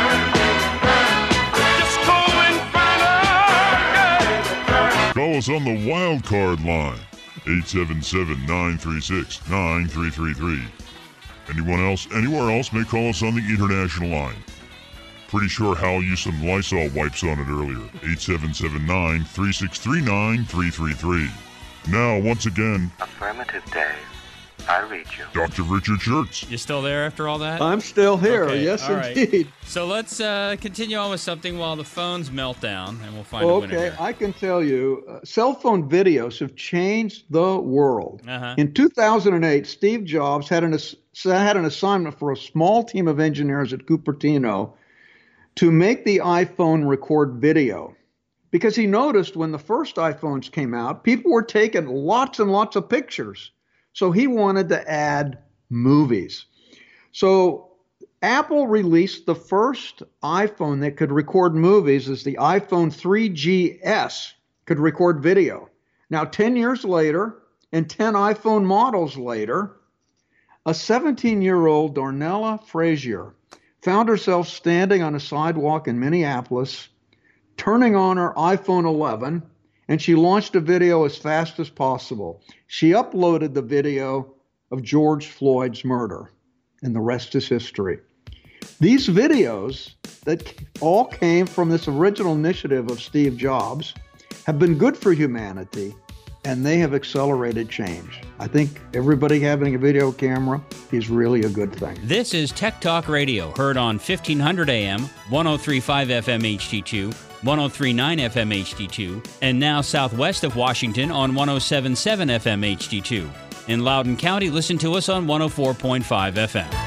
S10: Call us on the wild card line, eight seven seven, nine three six, nine three three three. Anyone else, anywhere else may call us on the international line. Pretty sure Hal used some Lysol wipes on it earlier, eight seven seven nine, three six three, nine three three three. Now, once again,
S11: Affirmative, Dave. I read you.
S10: Doctor Richard Schertz.
S4: You still there after all that?
S3: I'm still here.
S4: Okay,
S3: Yes,
S4: all right.
S3: indeed.
S4: So let's uh, continue on with something while the phones melt down, and we'll find a winner
S3: Okay,
S4: here.
S3: I can tell you, uh, cell phone videos have changed the world.
S4: Uh-huh.
S3: In two thousand eight, Steve Jobs had an ass- had an assignment for a small team of engineers at Cupertino to make the iPhone record video. Because he noticed when the first iPhones came out, people were taking lots and lots of pictures. So he wanted to add movies. So Apple released the first iPhone that could record movies as the iPhone three G S could record video. Now, ten years later and ten iPhone models later, a seventeen-year-old Darnella Frazier found herself standing on a sidewalk in Minneapolis, turning on her iPhone eleven, and she launched a video as fast as possible. She uploaded the video of George Floyd's murder, and the rest is history. These videos that all came from this original initiative of Steve Jobs have been good for humanity, and they have accelerated change. I think everybody having a video camera is really a good thing.
S4: This is Tech Talk Radio, heard on fifteen hundred A M, one oh three point five F M H D two, one oh three point nine F M H D two, and now southwest of Washington on one oh seven point seven F M H D two. In Loudoun County, listen to us on one oh four point five F M.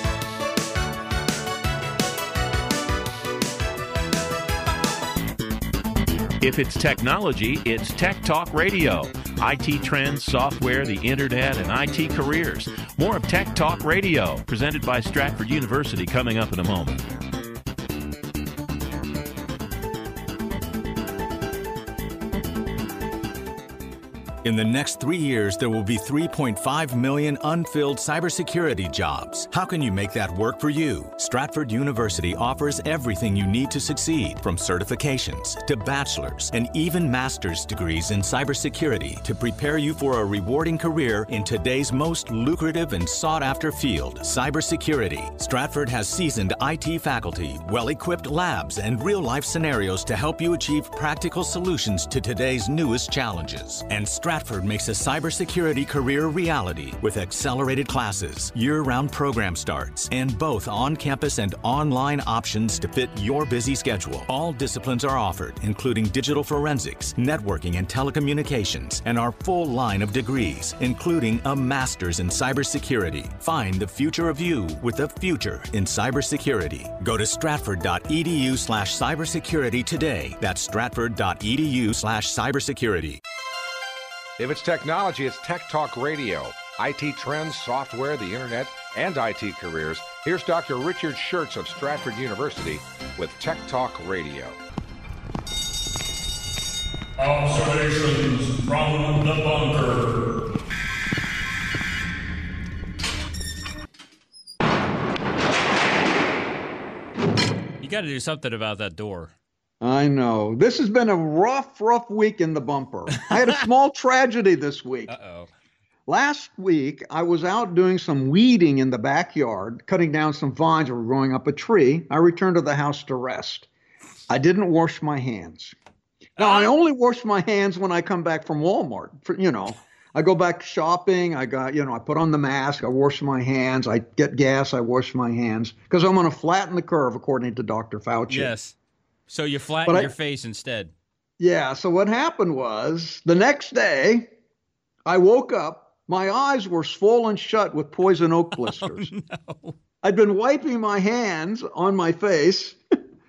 S6: If it's technology, it's Tech Talk Radio. I T trends, software, the internet, and I T careers. More of Tech Talk Radio, presented by Stratford University, coming up in a moment.
S7: In the next three years, there will be three point five million unfilled cybersecurity jobs. How can you make that work for you? Stratford University offers everything you need to succeed, from certifications to bachelor's and even master's degrees in cybersecurity to prepare you for a rewarding career in today's most lucrative and sought-after field, cybersecurity. Stratford has seasoned I T faculty, well-equipped labs, and real-life scenarios to help you achieve practical solutions to today's newest challenges. And Stratford makes a cybersecurity career reality with accelerated classes, year-round program starts, and both on-campus and online options to fit your busy schedule. All disciplines are offered, including digital forensics, networking, and telecommunications, and our full line of degrees, including a master's in cybersecurity. Find the future of you with a future in cybersecurity. Go to stratford.edu slash cybersecurity today. That's stratford.edu slash cybersecurity.
S8: If it's technology, it's Tech Talk Radio. I T trends, software, the internet, and I T careers. Here's Doctor Richard Schertz of Stratford University with Tech Talk Radio.
S9: Observations from the bunker.
S4: You got to do something about that door.
S3: I know. This has been a rough, rough week in the bumper. I had a small tragedy this week.
S4: Uh-oh.
S3: Last week, I was out doing some weeding in the backyard, cutting down some vines that were growing up a tree. I returned to the house to rest. I didn't wash my hands. Now, I only wash my hands when I come back from Walmart. For, you know, I go back shopping. I got, you know, I put on the mask. I wash my hands. I get gas. I wash my hands because I'm going to flatten the curve, according to Doctor Fauci.
S4: Yes. So you flatten
S3: I,
S4: your face instead.
S3: Yeah. So what happened was the next day I woke up. My eyes were swollen shut with poison oak blisters.
S4: Oh, no.
S3: I'd been wiping my hands on my face.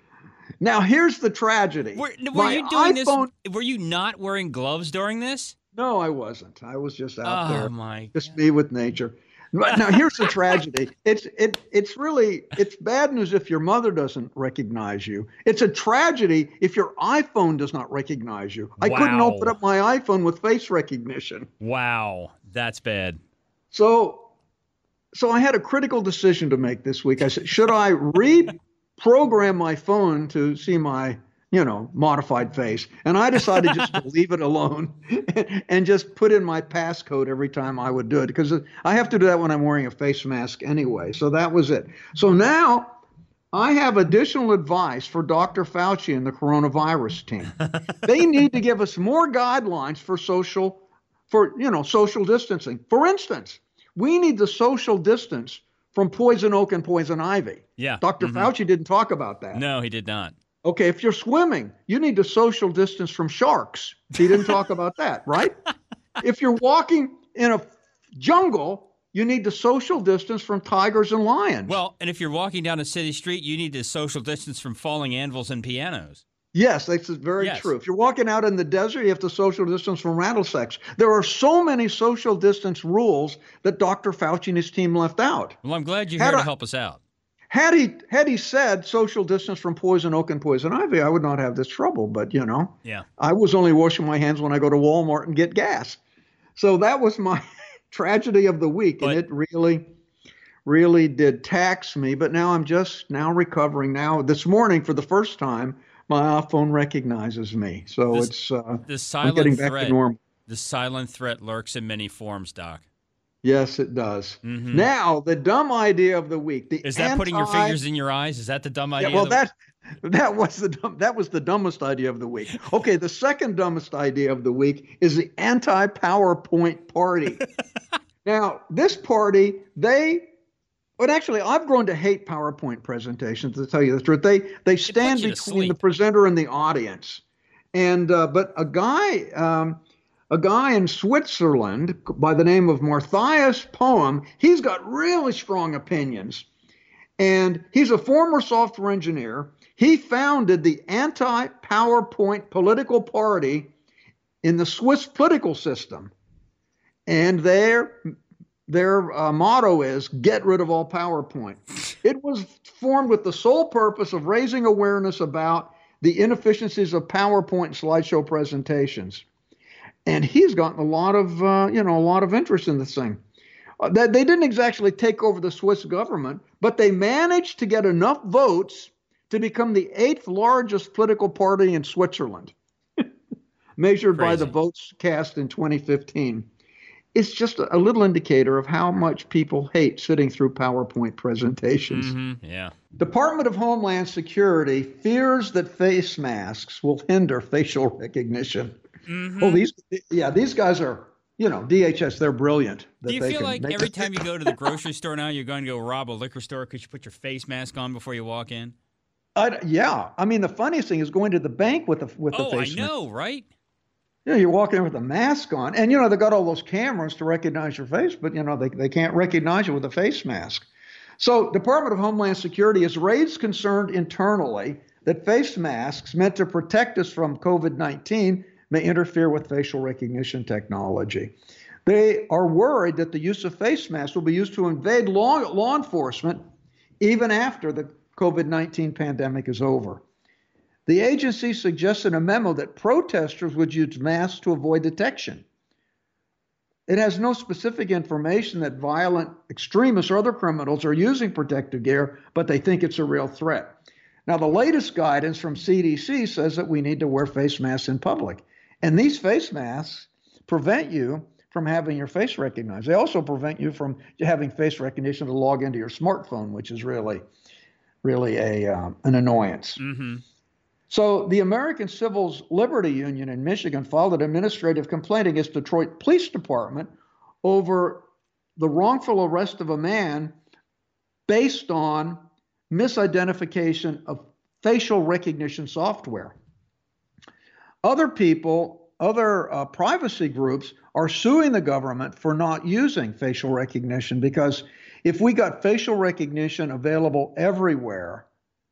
S3: Now, here's the tragedy.
S4: Were, were you doing
S3: iPhone,
S4: this? Were you not wearing gloves during this?
S3: No, I wasn't. I was just out
S4: oh,
S3: there.
S4: Oh, my
S3: Just me with nature. But now, here's the tragedy. It's it it's really it's bad news if your mother doesn't recognize you. It's a tragedy if your iPhone does not recognize you. I
S4: wow.
S3: couldn't open up my iPhone with face recognition.
S4: Wow, that's bad.
S3: So, so I had a critical decision to make this week. I said, should I reprogram my phone to see my you know, modified face. And I decided just to leave it alone and just put in my passcode every time I would do it because I have to do that when I'm wearing a face mask anyway. So that was it. So now I have additional advice for Doctor Fauci and the coronavirus team. They need to give us more guidelines for social, for, you know, social distancing. For instance, we need the social distance from poison oak and poison ivy.
S4: Yeah.
S3: Doctor
S4: Mm-hmm.
S3: Fauci didn't talk about that.
S4: No, he did not.
S3: Okay, if you're swimming, you need to social distance from sharks. He didn't talk about that, right? If you're walking in a jungle, you need to social distance from tigers and lions.
S4: Well, and if you're walking down a city street, you need to social distance from falling anvils and pianos.
S3: Yes, that's very
S4: yes.
S3: true. If you're walking out in the desert, you have to social distance from rattlesnakes. There are so many social distance rules that Doctor Fauci and his team left out.
S4: Well, I'm glad you're
S3: Had
S4: here to
S3: I-
S4: help us out.
S3: Had he had he said social distance from poison oak and poison ivy, I would not have this trouble. But, you know,
S4: Yeah.
S3: I was only washing my hands when I go to Walmart and get gas. So that was my tragedy of the week.
S4: But-
S3: and it really, really did tax me. But now I'm just now recovering. Now, this morning, for the first time, my iPhone recognizes me. So
S4: This-
S3: it's uh,
S4: The
S3: I'm
S4: silent
S3: getting back
S4: threat.
S3: to normal.
S4: The silent threat lurks in many forms, Doc.
S3: Yes, it does.
S4: Mhm.
S3: Now, the dumb idea of the week. The
S4: Is that putting your
S3: anti-
S4: fingers in your eyes? Is that the dumb idea?
S3: Yeah, well,
S4: of the-
S3: that that was the dumb, that was the dumbest idea of the week. Okay, the second dumbest idea of the week is the anti-PowerPoint party. Now, this party, they, but actually, I've grown to hate PowerPoint presentations. To tell you the truth, they they stand
S4: you to
S3: between the
S4: sleep.
S3: presenter and the audience. And uh, but a guy. Um, A guy in Switzerland by the name of Matthias Poem, he's got really strong opinions. And he's a former software engineer. He founded the anti-PowerPoint political party in the Swiss political system. And their, their uh, motto is, get rid of all PowerPoint. It was formed with the sole purpose of raising awareness about the inefficiencies of PowerPoint and slideshow presentations. And he's gotten a lot of, uh, you know, a lot of interest in this thing. Uh, they, they didn't exactly take over the Swiss government, but they managed to get enough votes to become the eighth largest political party in Switzerland, measured by the
S4: Crazy.
S3: votes cast in twenty fifteen. It's just a, a little indicator of how much people hate sitting through PowerPoint presentations.
S4: Mhm, yeah.
S3: Department of Homeland Security fears that face masks will hinder facial recognition.
S4: Mhm.
S3: Oh, these, yeah, these guys are, you know, D H S, they're brilliant. that
S4: Do you
S3: they
S4: feel
S3: can
S4: like
S3: make
S4: every
S3: it-
S4: time you go to the grocery store now, you're going to go rob a liquor store because you put your face mask on before you walk in?
S3: I, yeah, I mean, the funniest thing is going to the bank with the with
S4: Oh,
S3: the
S4: I
S3: face mask.
S4: know, right?
S3: Yeah, you're walking in with a mask on, and you know they got all those cameras to recognize your face, but you know they they can't recognize you with a face mask. So, Department of Homeland Security has raised concern internally that face masks meant to protect us from COVID nineteen may interfere with facial recognition technology. They are worried that the use of face masks will be used to invade law, law enforcement even after the COVID nineteen pandemic is over. The agency suggests in a memo that protesters would use masks to avoid detection. It has no specific information that violent extremists or other criminals are using protective gear, but they think it's a real threat. Now, the latest guidance from C D C says that we need to wear face masks in public. And these face masks prevent you from having your face recognized. They also prevent you from having face recognition to log into your smartphone, which is really, really a um, an annoyance.
S4: Mm-hmm.
S3: So the American Civil Liberties Union in Michigan filed an administrative complaint against Detroit Police Department over the wrongful arrest of a man based on misidentification of facial recognition software. Other people, other uh, privacy groups are suing the government for not using facial recognition, because if we got facial recognition available everywhere,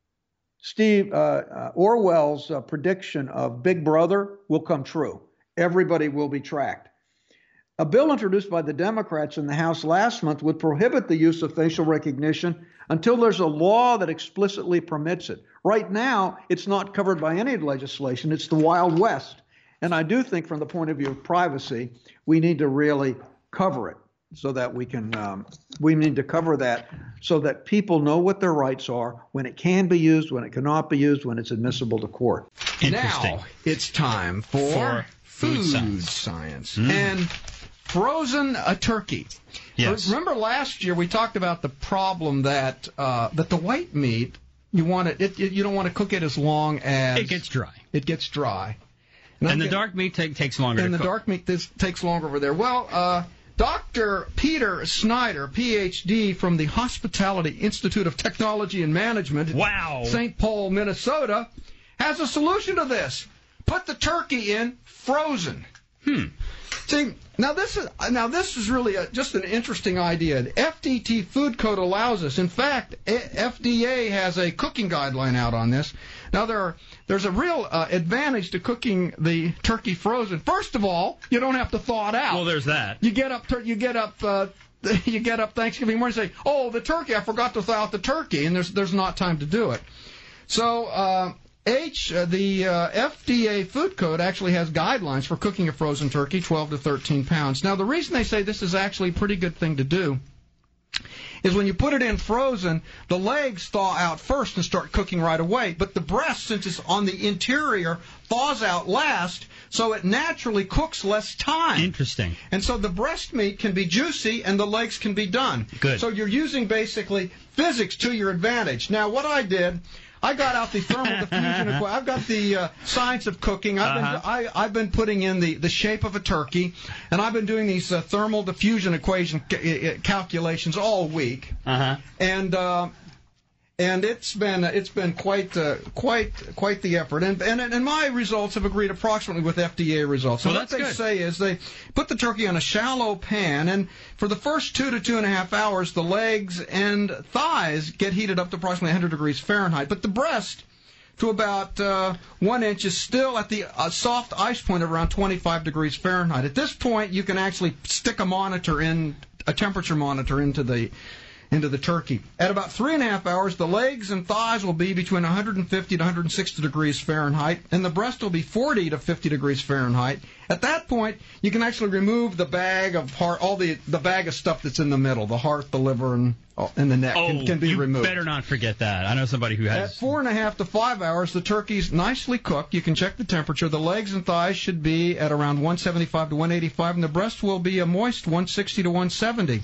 S3: Steve uh, uh, Orwell's uh, prediction of Big Brother will come true. Everybody will be tracked. A bill introduced by the Democrats in the House last month would prohibit the use of facial recognition until there's a law that explicitly permits it. Right now, it's not covered by any legislation. It's the Wild West. And I do think from the point of view of privacy, we need to really cover it so that we can, um, we need to cover that so that people know what their rights are, when it can be used, when it cannot be used, when it's admissible to court.
S12: Now it's time for,
S13: for food,
S12: food
S13: science.
S12: science.
S13: Mm.
S12: And frozen a turkey.
S13: Yes.
S12: Remember last year we talked about the problem that uh, that the white meat, you want it, it, you don't want to cook it as long as
S13: it gets dry.
S12: It gets dry.
S13: And, and the dark meat take, takes longer
S12: and
S13: to
S12: the
S13: cook.
S12: dark meat this takes longer over there. Well, uh, Doctor Peter Snyder, P H D from the Hospitality Institute of Technology and Management
S13: wow.
S12: in Saint Paul, Minnesota, has a solution to this. Put the turkey in frozen.
S13: Hmm.
S12: See, now this is now this is really a, just an interesting idea. The F D T Food Code allows us. In fact, F D A has a cooking guideline out on this. Now there are, there's a real uh, advantage to cooking the turkey frozen. First of all, you don't have to thaw it out.
S13: Well, there's that.
S12: You get up, you get up, uh, you get up Thanksgiving morning and say, "Oh, the turkey! I forgot to thaw out the turkey," and there's there's not time to do it. So. Uh, H, uh, the uh, F D A Food Code actually has guidelines for cooking a frozen turkey, twelve to thirteen pounds. Now, the reason they say this is actually a pretty good thing to do is when you put it in frozen, the legs thaw out first and start cooking right away. But the breast, since it's on the interior, thaws out last, so it naturally cooks less time.
S13: Interesting.
S12: And so the breast meat can be juicy and the legs can be done.
S13: Good.
S12: So you're using basically physics to your advantage. Now, what I did... I got out the thermal diffusion equation. I've got the uh, science of cooking. I've
S13: uh-huh.
S12: been I, I've been putting in the, the shape of a turkey, and I've been doing these uh, thermal diffusion equation ca- calculations all week.
S13: Uh-huh.
S12: And uh, and it's been it's been quite uh, quite quite the effort. And, and and my results have agreed approximately with F D A results. So
S13: well,
S12: what
S13: that's
S12: they
S13: good.
S12: say is they put the turkey on a shallow pan, and for the first two to two and a half hours, the legs and thighs get heated up to approximately one hundred degrees Fahrenheit, but the breast to about uh, one inch is still at the uh, soft ice point of around twenty-five degrees Fahrenheit. At this point, you can actually stick a monitor in, a temperature monitor into the into the turkey. At about three and a half hours, the legs and thighs will be between one hundred fifty to one hundred sixty degrees Fahrenheit, and the breast will be forty to fifty degrees Fahrenheit. At that point, you can actually remove the bag of heart, all the the bag of stuff that's in the middle, the heart, the liver, and and the neck
S13: oh,
S12: can, can be
S13: you
S12: removed.
S13: Better not forget that. I know somebody who has.
S12: At four and a half to five hours, the turkey's nicely cooked. You can check the temperature. The legs and thighs should be at around one seventy-five to one eighty-five, and the breast will be a moist one sixty to one seventy.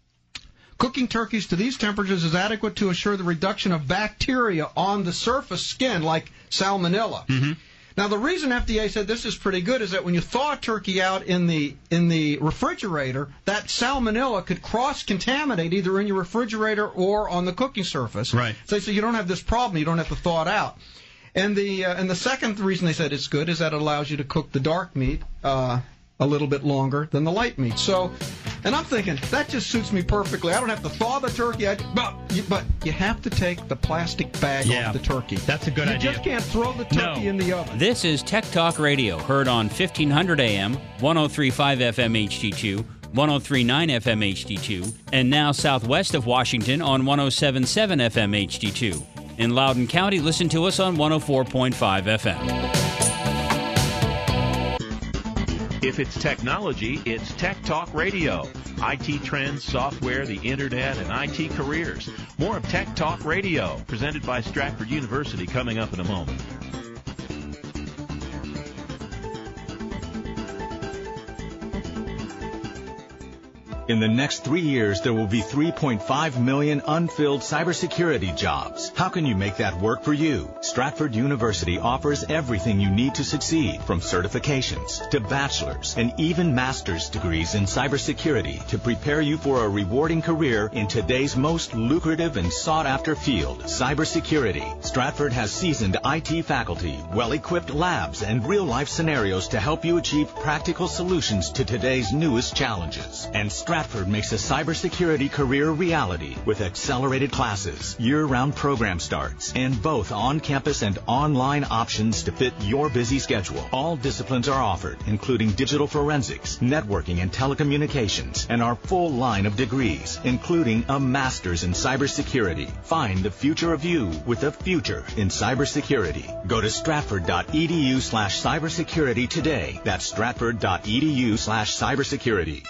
S12: Cooking turkeys to these temperatures is adequate to assure the reduction of bacteria on the surface skin, like salmonella.
S13: Mm-hmm.
S12: Now, the reason F D A said this is pretty good is that when you thaw a turkey out in the in the refrigerator, that salmonella could cross-contaminate either in your refrigerator or on the cooking surface.
S13: Right.
S12: So, so you don't have this problem. You don't have to thaw it out. And the uh, and the second reason they said it's good is that it allows you to cook the dark meat uh, a little bit longer than the light meat. So, and I'm thinking, that just suits me perfectly. I don't have to thaw the turkey, I, but, you, but you have to take the plastic bag
S13: yeah,
S12: off the turkey.
S13: That's a good
S12: you
S13: idea.
S12: You just can't throw the turkey
S13: no.
S12: in the oven.
S4: This is Tech Talk Radio, heard on fifteen hundred A M, one oh three point five F M H D two, one oh three point nine F M H D two, and now southwest of Washington on one oh seven point seven F M H D two. In Loudoun County, listen to us on one oh four point five F M.
S6: If it's technology, it's Tech Talk Radio. I T trends, software, the internet, and I T careers. More of Tech Talk Radio, presented by Stratford University, coming up in a moment.
S7: In the next three years, there will be three point five million unfilled cybersecurity jobs. How can you make that work for you? Stratford University offers everything you need to succeed, from certifications to bachelor's and even master's degrees in cybersecurity to prepare you for a rewarding career in today's most lucrative and sought-after field, cybersecurity. Stratford has seasoned I T faculty, well-equipped labs, and real-life scenarios to help you achieve practical solutions to today's newest challenges. And Stratford Stratford makes a cybersecurity career reality with accelerated classes, year-round program starts, and both on-campus and online options to fit your busy schedule. All disciplines are offered, including digital forensics, networking, and telecommunications, and our full line of degrees, including a master's in cybersecurity. Find the future of you with a future in cybersecurity. Go to stratford.edu slash cybersecurity today. That's stratford.edu slash cybersecurity.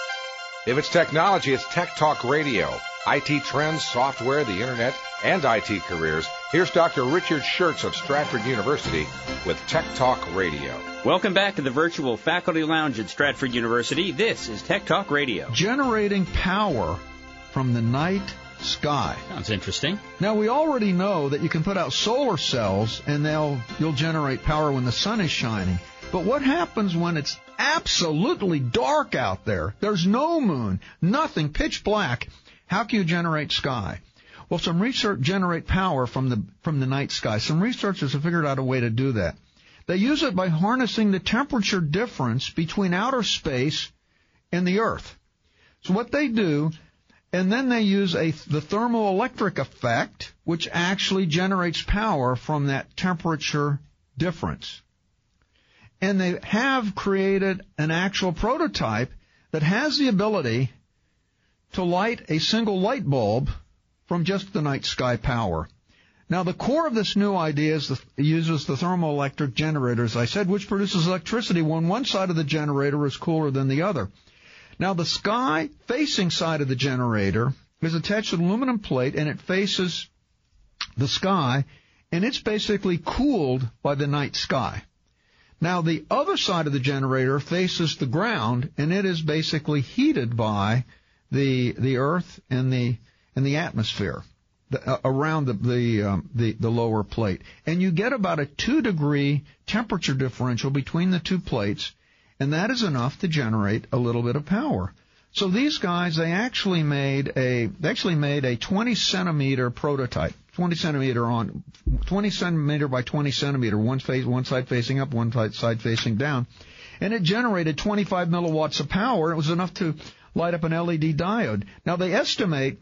S8: If it's technology, it's Tech Talk Radio. I T trends, software, the internet, and I T careers. Here's Doctor Richard Schertz of Stratford University with Tech Talk Radio.
S14: Welcome back to the virtual faculty lounge at Stratford University. This is Tech Talk Radio.
S12: Generating power from the night sky.
S4: Sounds interesting.
S12: Now, we already know that you can put out solar cells and they'll you'll generate power when the sun is shining. But what happens when it's absolutely dark out there? There's no moon, nothing, pitch black. How can you generate sky? Well, some research generate power from the from the night sky. Some researchers have figured out a way to do that. They use it by harnessing the temperature difference between outer space and the Earth. So what they do, and then they use a the thermoelectric effect, which actually generates power from that temperature difference. And they have created an actual prototype that has the ability to light a single light bulb from just the night sky power. Now, the core of this new idea is the, uses the thermoelectric generator, as I said, which produces electricity when one side of the generator is cooler than the other. Now, the sky-facing side of the generator is attached to an aluminum plate, and it faces the sky, and it's basically cooled by the night sky. Now, the other side of the generator faces the ground, and it is basically heated by the the Earth and the and the atmosphere the, uh, around the the, um, the the lower plate. And you get about a two degree temperature differential between the two plates, and that is enough to generate a little bit of power. So these guys, they actually made a they actually made a twenty centimeter prototype. twenty centimeter on, twenty centimeter by twenty centimeter, one face, one side facing up, one side facing down, and it generated twenty-five milliwatts of power. It was enough to light up an L E D diode. Now they estimate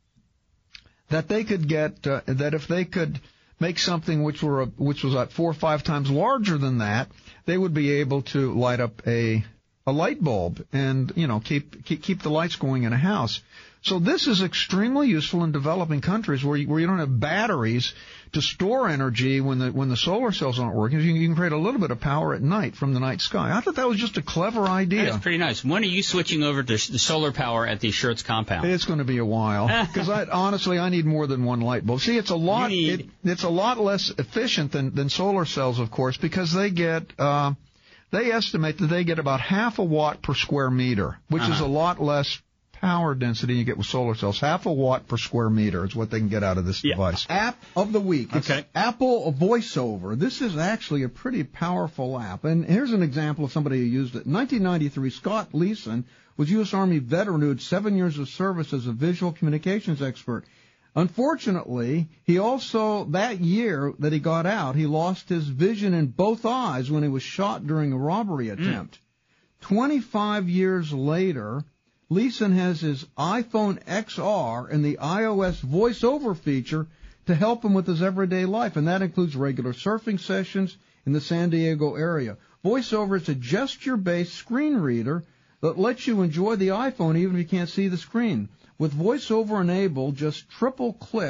S12: that they could get uh, that if they could make something which were a, which was like four or five times larger than that, they would be able to light up a a light bulb and, you know, keep keep, keep the lights going in a house. So this is extremely useful in developing countries where you, where you don't have batteries to store energy when the when the solar cells aren't working. You can, you can create a little bit of power at night from the night sky. I thought that was just a clever idea.
S4: That's pretty nice. When are you switching over to the solar power at the Schertz compound?
S12: It's going to be a while because I honestly I need more than one light bulb. See, it's a lot
S4: need...
S12: it, it's a lot less efficient than than solar cells, of course, because they get uh, they estimate that they get about half a watt per square meter, which uh-huh. is a lot less power density you get with solar cells. Half a watt per square meter is what they can get out of this
S3: yeah.
S12: device.
S3: App of the week. It's
S12: okay.
S3: Apple VoiceOver. This is actually a pretty powerful app. And here's an example of somebody who used it. In nineteen ninety-three, Scott Leeson was U S Army veteran who had seven years of service as a visual communications expert. Unfortunately, he also, that year that he got out, he lost his vision in both eyes when he was shot during a robbery attempt. Mm. twenty-five years later, Leeson has his iPhone X R and the iOS VoiceOver feature to help him with his everyday life, and that includes regular surfing sessions in the San Diego area. VoiceOver is a gesture-based screen reader that lets you enjoy the iPhone even if you can't see the screen. With VoiceOver enabled, just triple-click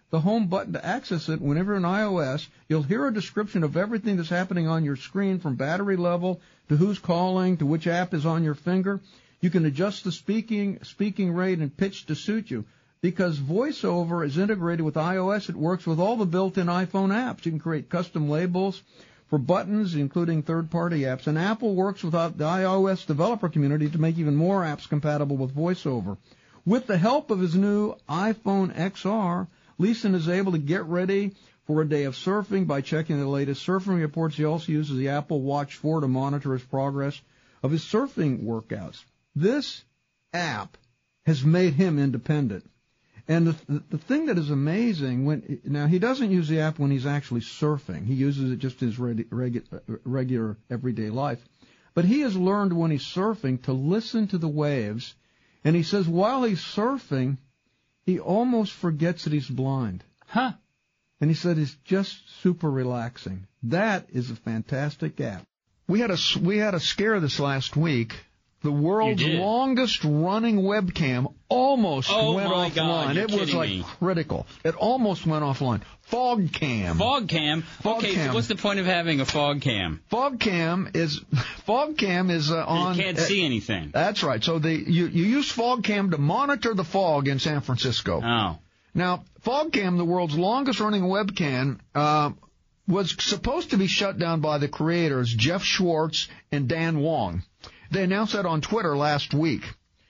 S3: the home button to access it whenever in iOS. You'll hear a description of everything that's happening on your screen, from battery level to who's calling to which app is on your finger. You can adjust the speaking speaking rate and pitch to suit you. Because VoiceOver is integrated with iOS, it works with all the built-in iPhone apps. You can create custom labels for buttons, including third-party apps. And Apple works with the iOS developer community to make even more apps compatible with VoiceOver. With the help of his new iPhone X R, Leeson is able to get ready for a day of surfing by checking the latest surfing reports. He also uses the Apple Watch four to monitor his progress of his surfing workouts. This app has made him independent. And the, the, the thing that is amazing, when now he doesn't use the app when he's actually surfing. He uses it just in his regu, regu, regular everyday life. But he has learned when he's surfing to listen to the waves. And he says while he's surfing, he almost forgets that he's blind.
S4: Huh.
S3: And he said it's just super relaxing. That is a fantastic app. We had a, we had a scare this last week. The world's longest running webcam almost
S4: oh
S3: went
S4: my
S3: offline.
S4: God, you're
S3: it was
S4: kidding
S3: like
S4: me.
S3: critical. It almost went offline. FogCam.
S4: FogCam.
S3: Fog
S4: okay,
S3: cam.
S4: so what's the point of having a FogCam?
S3: FogCam is FogCam is uh, on.
S4: You can't
S3: uh,
S4: see anything.
S3: That's right. So the you you use FogCam to monitor the fog in San Francisco.
S4: Oh.
S3: Now, FogCam, the world's longest running webcam, uh, was supposed to be shut down by the creators Jeff Schwartz and Dan Wong. They announced that on Twitter last week.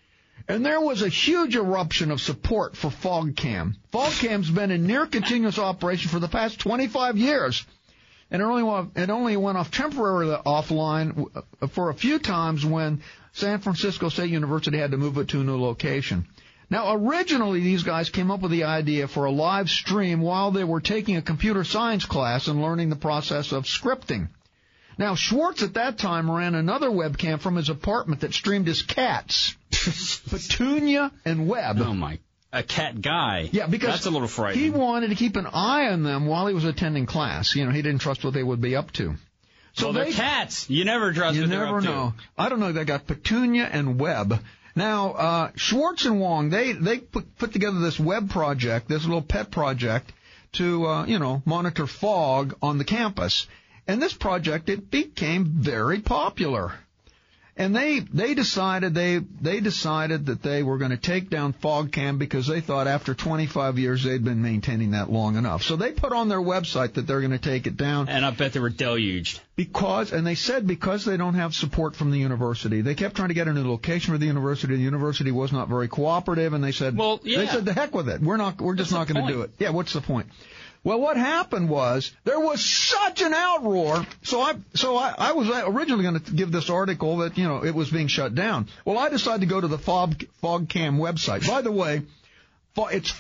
S3: And there was a huge eruption of support for FogCam. FogCam's been in near continuous operation for the past twenty-five years. And it only went, it only went off temporarily offline for a few times when San Francisco State University had to move it to a new location. Now, originally, these guys came up with the idea for a live stream while they were taking a computer science class and learning the process of scripting. Now, Schwartz at that time ran another webcam from his apartment that streamed his cats, Petunia and Webb.
S4: Oh, my. A cat guy.
S3: Yeah, because
S4: that's a little frightening.
S3: He wanted to keep an eye on them while he was attending class. You know, he didn't trust what they would be up to.
S4: So well, they're they, cats. You never trust
S3: you
S4: what
S3: never
S4: they're up
S3: know.
S4: to.
S3: I don't know. They got Petunia and Webb. Now, uh, Schwartz and Wong, they, they put, put together this web project, this little pet project, to, uh, you know, monitor fog on the campus. And this project, it became very popular. And they they decided they they decided that they were going to take down FogCam because they thought after twenty-five years they'd been maintaining that long enough. So they put on their website that they're going to take it down.
S4: And I bet they were deluged.
S3: Because, and they said because they don't have support from the university. They kept trying to get a new location for the university. The university was not very cooperative, and they said,
S4: well, yeah.
S3: they said, the heck with it. We're not, we're just
S4: What's
S3: not going to do it. Yeah, what's the point? Well, what happened was there was such an outroar. So I, so I, I was originally going to give this article that, you know, it was being shut down. Well, I decided to go to the Fog, FogCam website. By the way, it's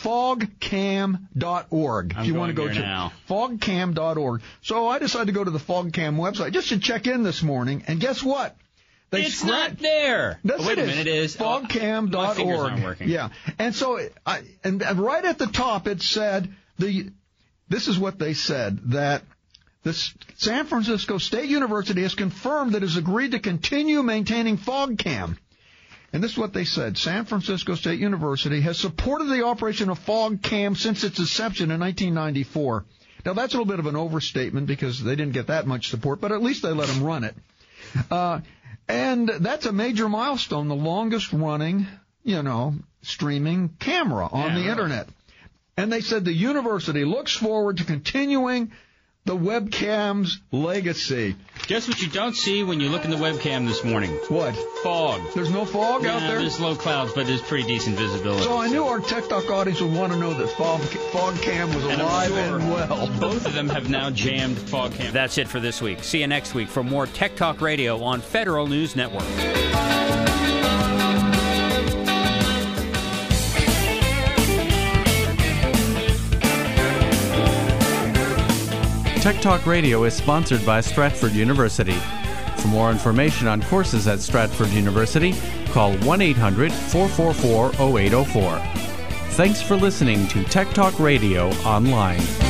S3: fogcam dot org.
S4: I'm
S3: if you want to go to
S4: now.
S3: fogcam dot org. So I decided to go to the FogCam website just to check in this morning. And guess what? They
S4: it's
S3: scratched,
S4: not there.
S3: Yes,
S4: oh, wait
S3: it
S4: a minute, it is.
S3: fogcam dot org.
S4: My fingers aren't working.
S3: Yeah. And so, I, and, and right at the top it said, the. This is what they said, that the San Francisco State University has confirmed that it has agreed to continue maintaining FogCam. And this is what they said. San Francisco State University has supported the operation of FogCam since its inception in nineteen ninety-four. Now, that's a little bit of an overstatement because they didn't get that much support, but at least they let them run it. Uh, and that's a major milestone, the longest running, you know, streaming camera on
S4: yeah,
S3: the
S4: right.
S3: Internet. And they said the university looks forward to continuing the webcam's legacy.
S4: Guess what you don't see when you look in the webcam this morning?
S3: What?
S4: Fog.
S3: There's no fog
S4: yeah,
S3: out there?
S4: There's low clouds, but there's pretty decent visibility.
S3: So I knew our Tech Talk audience would want to know that Fog, FogCam was
S4: and
S3: alive
S4: sure
S3: and well.
S4: Both of them have now jammed FogCam. That's it for this week. See you next week for more Tech Talk Radio on Federal News Network.
S1: Tech Talk Radio is sponsored by Stratford University. For more information on courses at Stratford University, call one eight hundred, four four four, oh eight oh four. Thanks for listening to Tech Talk Radio Online.